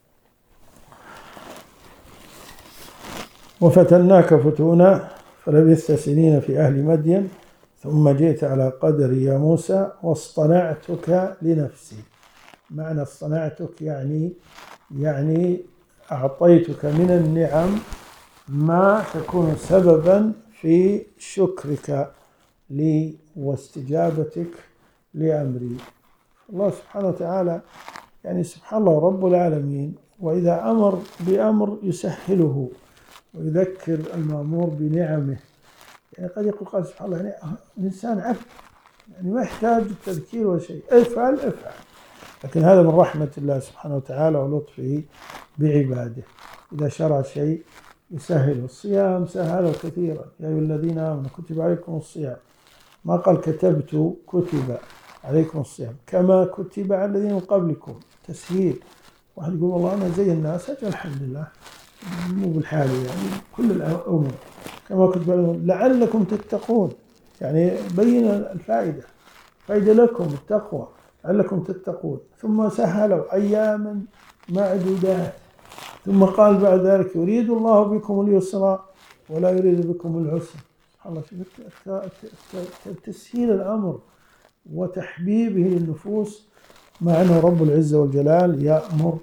وفتناك فتونا فلبثت سنين في أهل مدين ثم جئت على قدري يا موسى واصطنعتك لنفسي. معنى اصطنعتك يعني يعني أعطيتك من النعم ما تكون سببا في شكرك لي واستجابتك لأمري. الله سبحانه وتعالى يعني سبحان الله رب العالمين، وإذا أمر بأمر يسهله ويذكر المأمور بنعمه. يعني قد يقول قال سبحان الله يعني الإنسان عبد يعني ما يحتاج التذكير ولا شيء، افعل افعل، لكن هذا من رحمة الله سبحانه وتعالى ولطفه بعباده، إذا شرع شيء يسهل. الصيام سهله كثيرا، يا أيها الذين آمنوا كتب عليكم الصيام، ما قال كتبت كتب عليكم الصيام كما كتب على الذين من قبلكم، تسهيل. واحد يقول والله أنا زي الناس، أجل الحمد لله مو بالحالي، يعني كل الأمور كما كتب عليكم لعلكم تتقون، يعني بين الفائدة، فائدة لكم التقوى لعلكم تتقون. ثم سهلوا أياما معدودات، ثم قال بعد ذلك يريد الله بكم اليسر ولا يريد بكم العسر. سبحان الله، تسهيل الأمر وتحبيبه للنفوس، مع أنه رب العزة والجلال يأمر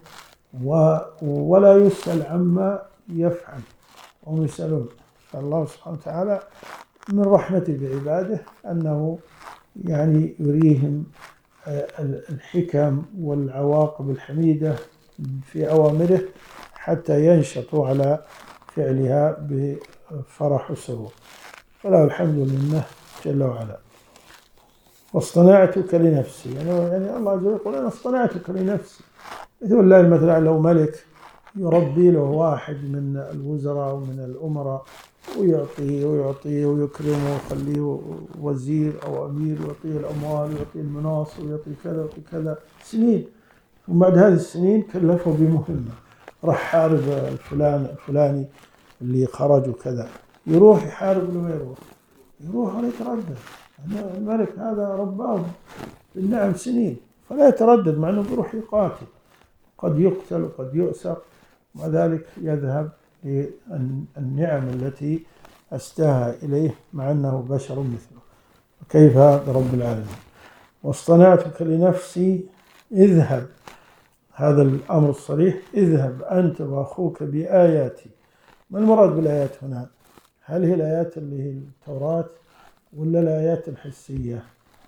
ولا يسأل عما يفعل وهم يسألون. فالله سبحانه وتعالى من رحمته بعباده أنه يعني يريهم الحكم والعواقب الحميدة في أوامره حتى ينشطوا على فعلها بفرح وسرور. فله الحمد لله جل وعلا. واصطنعتك لنفسي، يعني, يعني الله عز وجل يقول أنا اصطنعتك لنفسي. مثل الله المثل لو ملك يربي له واحد من الوزراء ومن الأمراء ويعطيه ويعطيه ويكرمه ويخليه وزير أو أمير، ويعطيه الأموال ويعطيه المناصب ويعطيه كذا ويعطيه كذا سنين، وبعد هذه السنين كلفه بمهمة، راح حارب الفلان الفلاني اللي خرج وكذا، يروح يحارب ولا ما يروح؟ يروح ولا يتردد. الملك هذا رباه بالنعم سنين فلا يتردد، مع أنه يروح يقاتل، قد يقتل وقد يؤسر، ومع ذلك يذهب للنعم التي أستاها إليه مع أنه بشر مثله. وكيف برب العالمين. واصطنعتك لنفسي اذهب، هذا الأمر الصريح، اذهب أنت وأخوك بآياتي. ما المراد بالآيات هنا؟ هل هي الآيات اللي هي التوراة ولا الآيات الحسية؟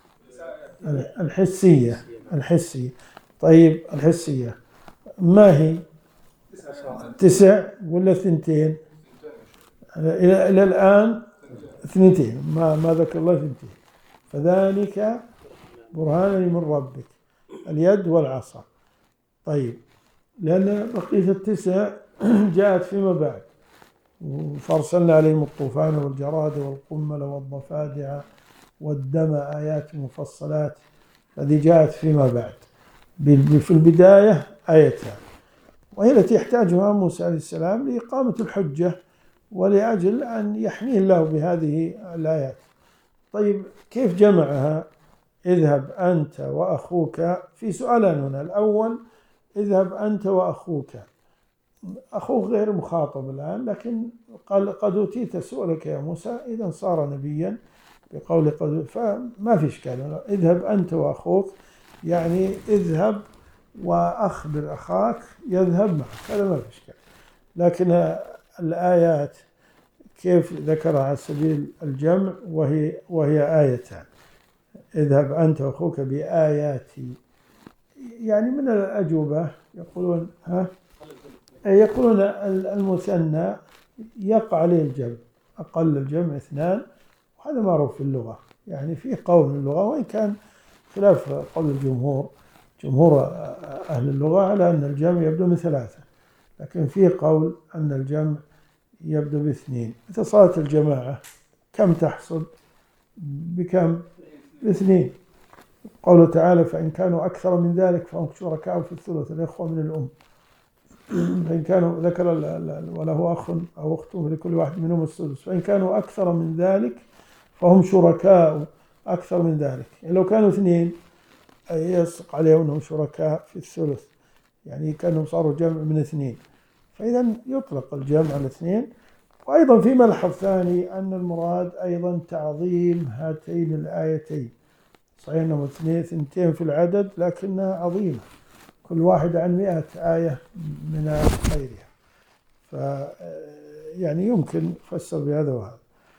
الحسية الحسية طيب الحسية ما هي؟ تسع ولا ثنتين؟ إلى إلى الآن اثنتين، ما ما ذكر الله ثنتين. فذلك برهان من ربك، اليد والعصا. طيب لأن بقية التسع جاءت فيما بعد. فأرسلنا عليهم الطوفان والجراد والقمل والضفادع والدم آيات مفصلات، هذه جاءت فيما بعد. في البداية آيتان، وهي التي يحتاجها موسى عليه السلام لإقامة الحجة ولأجل أن يحميه الله بهذه الآيات. طيب كيف جمعها؟ اذهب أنت وأخوك، في سؤالان هنا. الأول اذهب أنت وأخوك، أخوه غير مخاطب الآن، لكن قال قد أوتيت سؤلك يا موسى، إذا صار نبيا بقول قد، فما في إشكال. اذهب أنت وأخوك يعني اذهب وأخبر أخاك يذهب معك، هذا ما في إشكال. لكن الآيات كيف ذكرها على سبيل الجمع وهي وهي آيتان؟ اذهب أنت وأخوك بآياتي، يعني من الأجوبة يقولون ها يقولون المثنى يقع عليه الجمع، أقل الجمع اثنان، وهذا معروف في اللغة، يعني في قول من اللغة، وإن كان خلاف قول الجمهور، جمهور أهل اللغة على أن الجمع يبدو من ثلاثة، لكن في قول أن الجمع يبدو باثنين. مثل صلاة الجماعة كم تحصل؟ بكم؟ باثنين. قوله تعالى فإن كانوا أكثر من ذلك فهم شركاء في الثلث، الإخوة من الأم. فإن كانوا ذكر وله أخ أو أخت لكل واحد منهم السدس، فإن كانوا أكثر من ذلك فهم شركاء أكثر من ذلك، يعني لو كانوا اثنين يسق عليهم أنهم شركاء في الثلث، يعني كانوا صاروا جمع من اثنين، فإذا يطلق الجمع على اثنين. وأيضا في ملحظ ثاني أن المراد أيضا تعظيم هاتين الآيتين، صحيح أنهم اثنتين في العدد لكنها عظيمة، كل واحد عن مئة آية من غيرها، ف يعني يمكن فسر بهذا وهذا.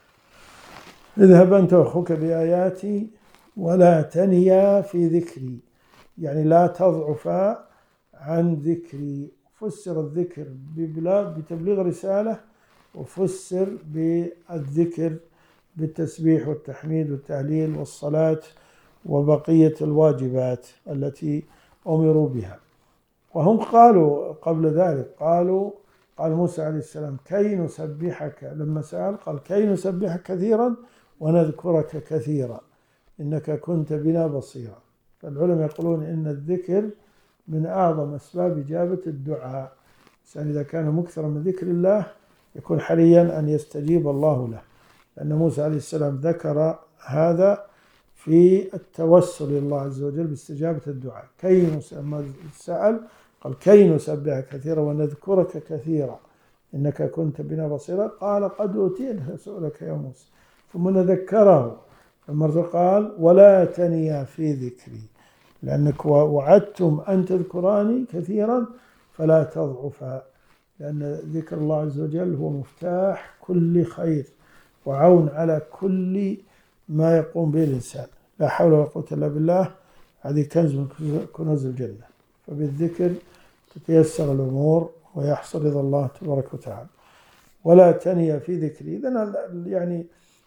اذهب أنت وأخوك بآياتي ولا تنيا في ذكري، يعني لا تضعفا عن ذكري. فسر الذكر بتبليغ رسالة، وفسر بالذكر بالتسبيح والتحميد والتهليل والصلاة وبقية الواجبات التي أمروا بها. وهم قالوا قبل ذلك، قالوا قال موسى عليه السلام كي نسبحك، لما سأل قال كي نسبحك كثيرا ونذكرك كثيرا إنك كنت بنا بصيرا. فالعلماء يقولون إن الذكر من أعظم أسباب إجابة الدعاء، الإنسان إذا كان مكثرا من ذكر الله يكون حريا أن يستجيب الله له، لأن موسى عليه السلام ذكر هذا في التوسل لله عز وجل باستجابة الدعاء. كي سأل قال كي نسبحك كثيرا ونذكرك كثيرا إنك كنت بنا بصيرا، قال قد أوتيت سؤلك يا موسى، ثم نذكره لما قال ولا تنيا في ذكري لأنك وعدتم أن تذكراني كثيرا فلا تضعفا، لأن ذكر الله عز وجل هو مفتاح كل خير وعون على كل ما يقوم به الإنسان. لا حول ولا قوة إلا بالله، هذه كنز من كنوز الجنة، فبالذكر تتيسر الأمور ويحصل رضا الله تبارك وتعالى. ولا تنيا في ذكري، إذن يعني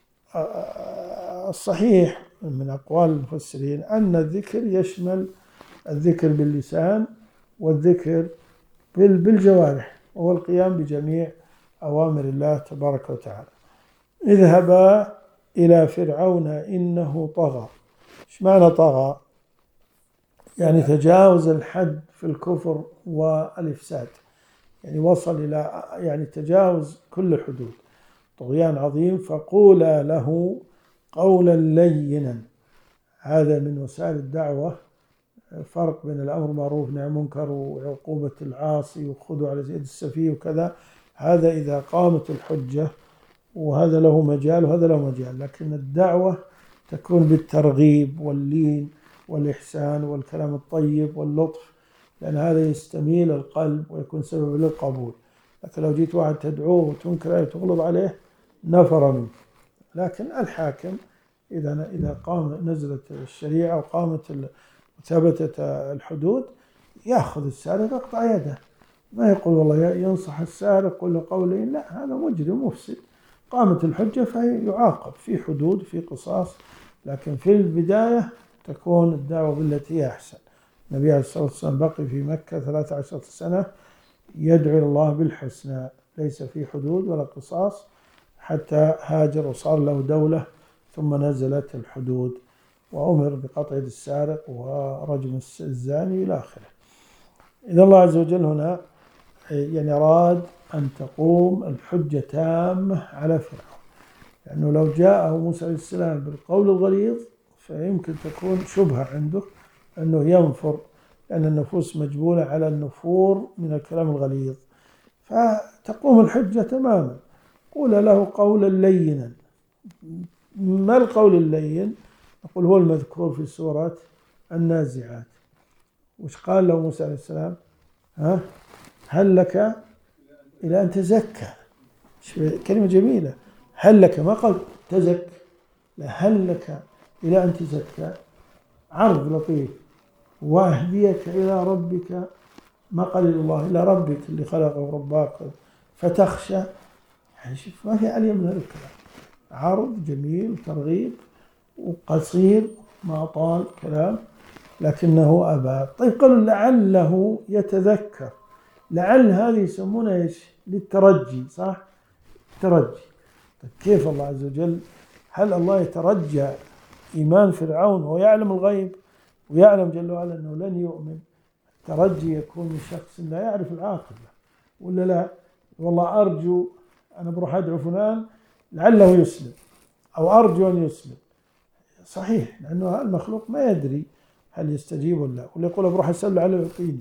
الصحيح من أقوال المفسرين أن الذكر يشمل الذكر باللسان والذكر بالجوارح، وهو القيام بجميع أوامر الله تبارك وتعالى. اذهبا إلى فرعون إنه طغى. إيش معنى طغى؟ يعني تجاوز الحد في الكفر والإفساد، يعني وصل إلى يعني تجاوز كل الحدود، طغيان عظيم. فقولا له قولا لينا، هذا من وسائل الدعوة، فرق بين الأمر معروف نهي منكر وعقوبة العاصي وخذوا على يد السفيه وكذا، هذا إذا قامت الحجة، وهذا له مجال وهذا له مجال. لكن الدعوة تكون بالترغيب واللين والإحسان والكلام الطيب واللطف، لأن هذا يستميل القلب ويكون سبب للقبول. لكن لو جيت واحد تدعوه وتنكر عليه وتغلظ عليه نفر منه. لكن الحاكم إذا إذا قام نزلت الشريعة وقامت وثبتت الحدود يأخذ السارق يقطع يده، ما يقول والله ينصح السارق ولا قولين، لا، هذا مجرم مفسد. قامت الحجة فيعاقب في حدود في قصاص، لكن في البداية تكون الدعوة بالتي هي أحسن. النبي عليه الصلاة والسلام بقي في مكة ثلاث عشرة سنة يدعو الله بالحسنى، ليس في حدود ولا قصاص حتى هاجر وصار له دولة ثم نزلت الحدود وأمر بقطع يد السارق ورجم الزاني إلى آخره. إذا الله عز وجل هنا يعني أراد أن تقوم الحجة تامة على فرعون، لأنه لو جاءه موسى عليه السلام بالقول الغليظ فيمكن تكون شبهة عنده أنه ينفر، لأن النفوس مجبولة على النفور من الكلام الغليظ، فتقوم الحجة تماما. قول له قولا لينا. ما القول اللين؟ نقول هو المذكور في سورة النازعات. وش قال له موسى عليه السلام؟ ها هل لك إلى أن تزكى؟ كلمة جميلة. هل لك، ما قال تزك، لا، هل لك إلى أن تزكى. عرض لطيف. واهديك إلى ربك، ما قال الله إلى ربك اللي خلقه ورباك فتخشى. يعني شوف ما في أليم من هذا الكلام. عرض جميل ترغيب وقصير ما طال كلام، لكنه أبى. طيب قالوا لعله يتذكر. لعل هذه يسمونها إيش؟ للترجي، صح؟ ترجي. طيب كيف الله عز وجل، هل الله يترجى إيمان فرعون وهو يعلم الغيب ويعلم جل وعلا أنه لن يؤمن؟ الترجي يكون من شخص لا يعرف العاقبة، ولا لا؟ والله أرجو أنا بروح أدعو فلان لعله يسلم، أو أرجو أن يسلم. صحيح، لأنه المخلوق ما يدري هل يستجيب ولا لا، ولا يقول بروح أسأل لعله يعطيني.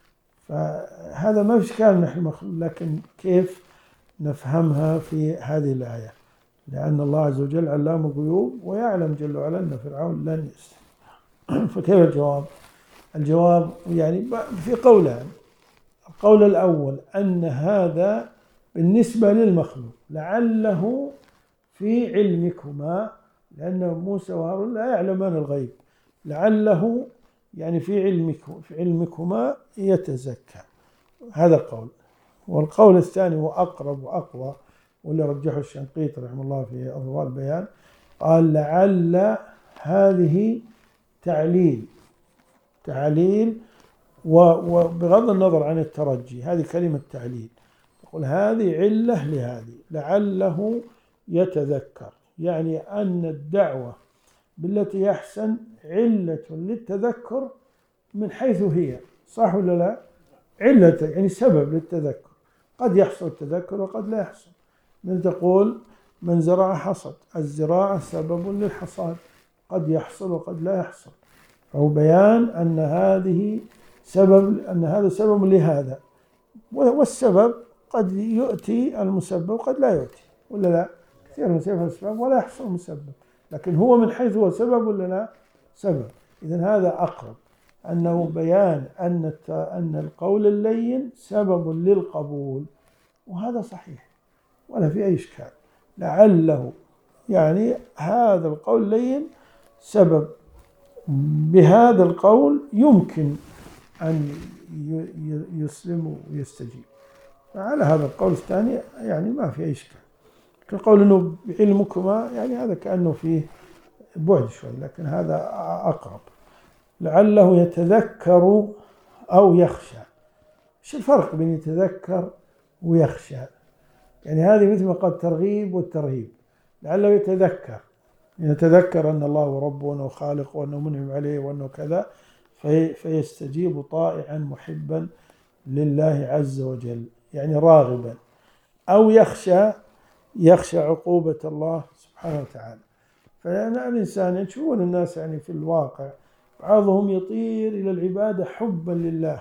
فهذا ما في إشكال نحن مخلوق، لكن كيف نفهمها في هذه الآية؟ لأن الله عز وجل علام الغيوب ويعلم جل وعلا أن فرعون لن يسلم. فكيف الجواب؟ الجواب يعني في قولان. القول الأول أن هذا بالنسبة للمخلوق لعله في علمكما، لأن موسى وهارون لا يعلمان الغيب، لعله يعني في علمكم في علمكما يتزكى. هذا قول. والقول الثاني هو أقرب وأقوى، واللي رجحه الشنقيطي رحمه الله في أضواء البيان، قال لعل هذه تعليل تعليل وبغض النظر عن الترجي، هذه كلمة تعليل. يقول هذه علة لهذه، لعله يتذكر، يعني أن الدعوة بالتي يحسن علة للتذكر من حيث هي، صح ولا لا؟ علة يعني سبب للتذكر. قد يحصل التذكر وقد لا يحصل. من تقول من زرع حصد، الزراعة سبب للحصاد، قد يحصل وقد لا يحصل. فهو بيان أن هذه سبب، أن هذا سبب لهذا، والسبب قد يؤتي المسبب وقد لا يؤتي، ولا لا؟ كثير من سبب الأسباب ولا يحصل المسبب، لكن هو من حيث هو سبب ولا لا؟ سبب. إذن هذا أقرب، أنه بيان أن أن القول اللين سبب للقبول، وهذا صحيح ولا في أي إشكال. لعله يعني هذا القول اللين سبب، بهذا القول يمكن أن يسلم ويستجيب. فعلى هذا القول الثاني يعني ما في أي إشكال. القول أنه بعلمكما يعني هذا كأنه فيه بعد شوي، لكن هذا أقرب. لعله يتذكر أو يخشى. إيش الفرق بين يتذكر ويخشى؟ يعني هذه مثل ما قال ترغيب والترهيب. لعله يتذكر، يتذكر أن الله هو ربه وأنه خالق وأنه منعم عليه وأنه كذا، في فيستجيب طائعا محبا لله عز وجل، يعني راغبا. أو يخشى، يخشى عقوبة الله سبحانه وتعالى. فأنا الإنسان يشوفون الناس يعني في الواقع بعضهم يطير إلى العبادة حبا لله،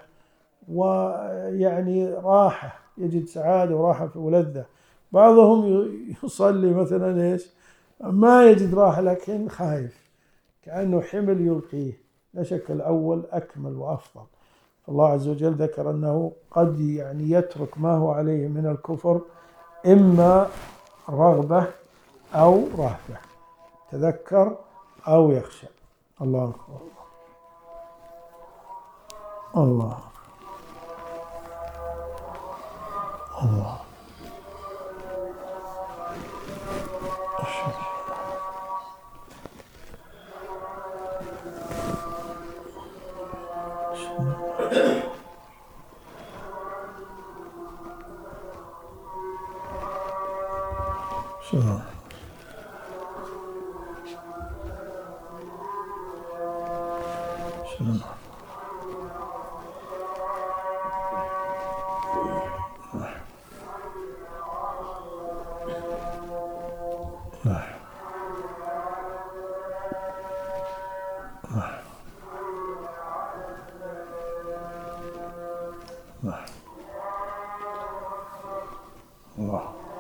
ويعني راحة، يجد سعادة وراحة ولذة. بعضهم يصلي مثلا إيش ما يجد راحة لكن خايف، كأنه حمل يلقيه. لا شك الأول أكمل وأفضل. الله عز وجل ذكر أنه قد يعني يترك ما هو عليه من الكفر إما رغبة أو رهبة، تذكر أو يخشى. الله أكبر. الله الله بسم الله. الله.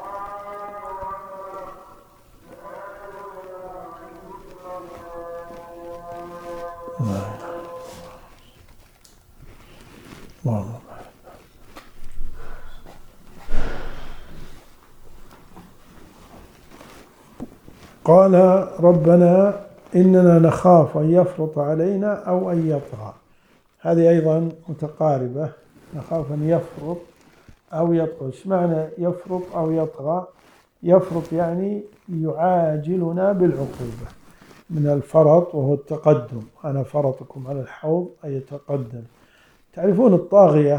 الله. قال ربنا إننا نخاف أن يفرط علينا أو أن يطغى. هذه أيضا متقاربة، نخاف أن يفرط أو يطغى. ايش معنى يفرط أو يطغى؟ يفرط يعني يعاجلنا بالعقوبة، من الفرط وهو التقدم، أنا فرطكم على الحوض أي يتقدم. تعرفون الطاغية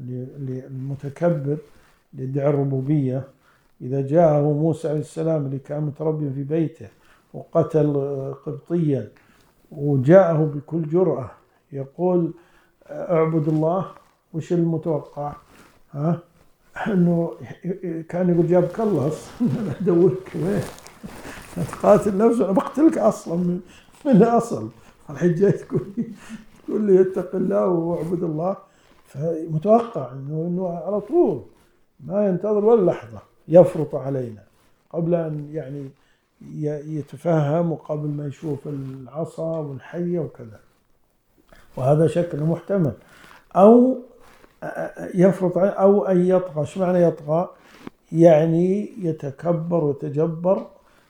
المتكبر ليدعي الربوبية، إذا جاءه موسى عليه السلام اللي كان متربي في بيته وقتل قبطيا وجاءه بكل جرأة يقول اعبد الله، وش المتوقع؟ ها؟ انه كان يقول جابك الله اصلا ادورك وين تقاتل نفسه، بقتلك اصلا من, من الاصل. الحين جاي تقول تقول لي اتق الله واعبد الله، فمتوقع انه انه على طول ما ينتظر ولا لحظه يفرط علينا قبل ان يعني يتفهم وقبل ما يشوف العصا والحيه وكذا. وهذا شكل محتمل. او يفرط أو أن يطغى. ايش معنى يطغى؟ يعني يتكبر ويتجبر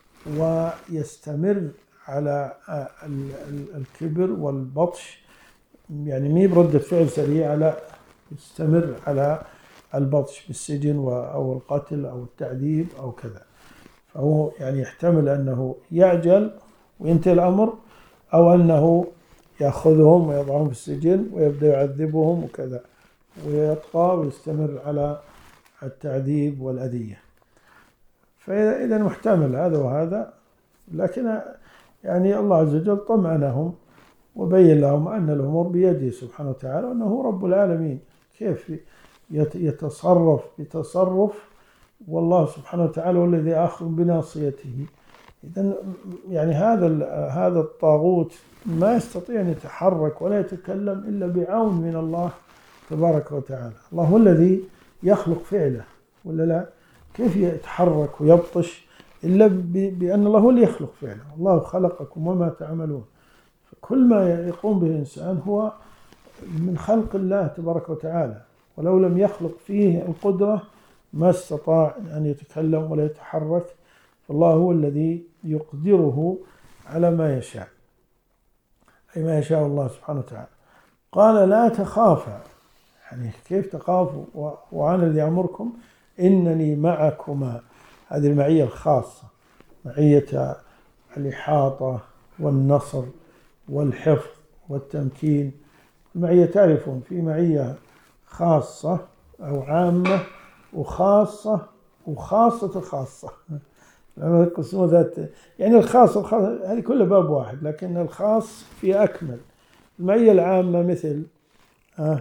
ويستمر على الكبر والبطش، يعني مي بردة فعل سريعة، لا، يستمر على البطش بالسجن أو القتل أو التعذيب أو كذا. فهو يعني يحتمل أنه يعجل وينتهي الأمر، أو أنه يأخذهم ويضعهم في السجن ويبدأ يعذبهم وكذا، ويطغى ويستمر على التعذيب والأذية. فإذا محتمل هذا وهذا، لكن يعني الله عز وجل طمأنهم وبين لهم أن الأمور بيده سبحانه وتعالى، وأنه هو رب العالمين. كيف يتصرف بتصرف والله سبحانه وتعالى هو الذي آخذ بناصيته. إذن يعني هذا هذا الطاغوت ما يستطيع أن يتحرك ولا يتكلم إلا بعون من الله تبارك وتعالى. الله هو الذي يخلق فعله، ولا لا؟ كيف يتحرك ويبطش إلا بأن الله هو اللي يخلق فعله. الله خلقكم وما تعملون. فكل ما يقوم به الإنسان هو من خلق الله تبارك وتعالى، ولو لم يخلق فيه القدرة ما استطاع أن يتكلم ولا يتحرك. فالله هو الذي يقدره على ما يشاء، أي ما يشاء الله سبحانه وتعالى. قال لا تخافا، يعني كيف تخافوا وأنا الذي أمركم إنني معكما. هذه المعية الخاصة، معية الإحاطة والنصر والحفظ والتمكين. المعية تعرفون في معية خاصة أو عامة وخاصة وخاصة خاصة. يقسمون ذات، يعني الخاص والخاص هذه كلها باب واحد، لكن الخاص في أكمل. المعية العامة مثل آه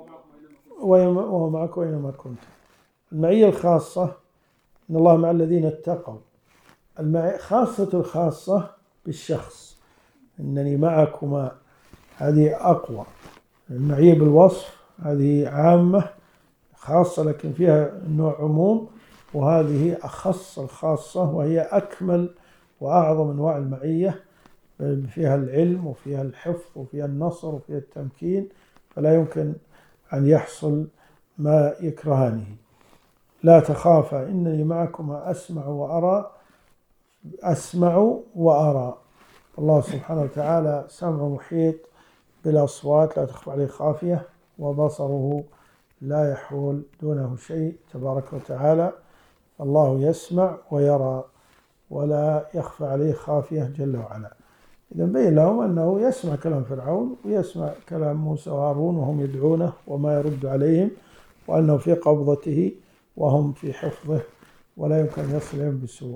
وهو معكم أينما كنتم. المعية الخاصة إن الله مع الذين اتقوا. المعية خاصة الخاصة بالشخص، إنني معكما، هذه أقوى. المعية بالوصف هذه عامة خاصة لكن فيها نوع عموم، وهذه أخص الخاصة وهي أكمل وأعظم أنواع المعية، فيها العلم وفيها الحفظ وفيها النصر وفيها التمكين، فلا يمكن أن يحصل ما يكرهانه. لا تخافا إنني معكما أسمع وأرى. أسمع وأرى. الله سبحانه وتعالى سمع محيط بالأصوات لا تخفى عليه خافية، وبصره لا يحول دونه شيء تبارك وتعالى. الله يسمع ويرى ولا يخفى عليه خافية جل وعلا. إذا بين لهم أنه يسمع كلام فرعون ويسمع كلام موسى وهارون وهم يدعونه وما يرد عليهم، وأنه في قبضته وهم في حفظه ولا يمكن يصل إليهم بسوء.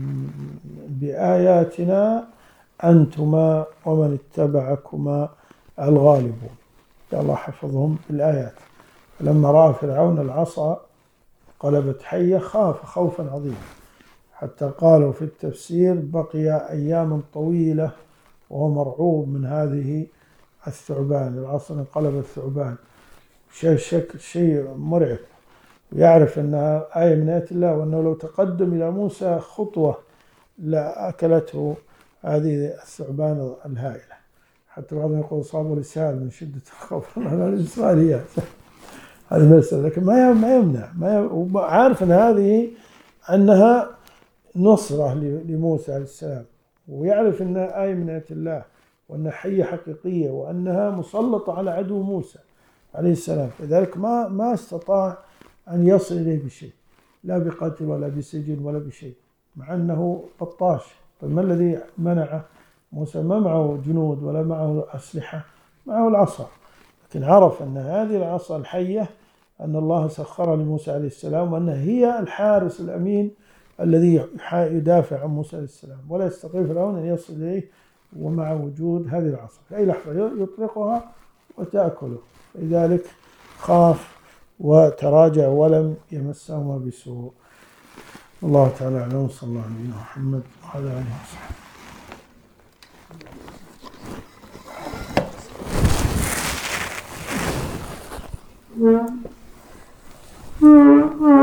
بآياتنا أنتما ومن اتبعكما الغالبون. الله حفظهم بالآيات. فلما رأى فرعون العصا قلبت حية خاف خوفا عظيما، حتى قالوا في التفسير بقي أيام طويلة وهو مرعوب من هذه الثعبان، العصا انقلبت ثعبان، شيء شك شيء مرعب. ويعرف أنها آية من آيات الله، وأنه لو تقدم إلى موسى خطوة لأكلته هذه الثعبان الهائلة. حتى بعضهم يقول صابوا لسان من شدة الخوف. الإسرائيليات هذه مسألة، لكن ما ما يمنع، ما عارف أن هذه أنها نصرة لموسى عليه السلام، ويعرف أنها آية من آيات الله، وأنها حية حقيقية، وأنها مسلطة على عدو موسى عليه السلام. لذلك ما ما استطاع أن يصل إليه بشيء، لا بقتل ولا بسجن ولا بشيء، مع أنه بطاش. طيب ما الذي منعه؟ موسى ما معه جنود ولا معه أسلحة، معه العصا، لكن عرف أن هذه العصا الحية أن الله سخرها لموسى عليه السلام، وأنها هي الحارس الأمين الذي يدافع عن موسى عليه السلام، ولا يستطيع فرعون أن يصل إليه ومع وجود هذه العصا في أي لحظة يطلقها وتأكله. لذلك خاف وتراجع ولم يمسهما بسوء. الله تعالى أعلم. صلى الله عليه محمد وعلى آله وصحبه. Mm-hmm.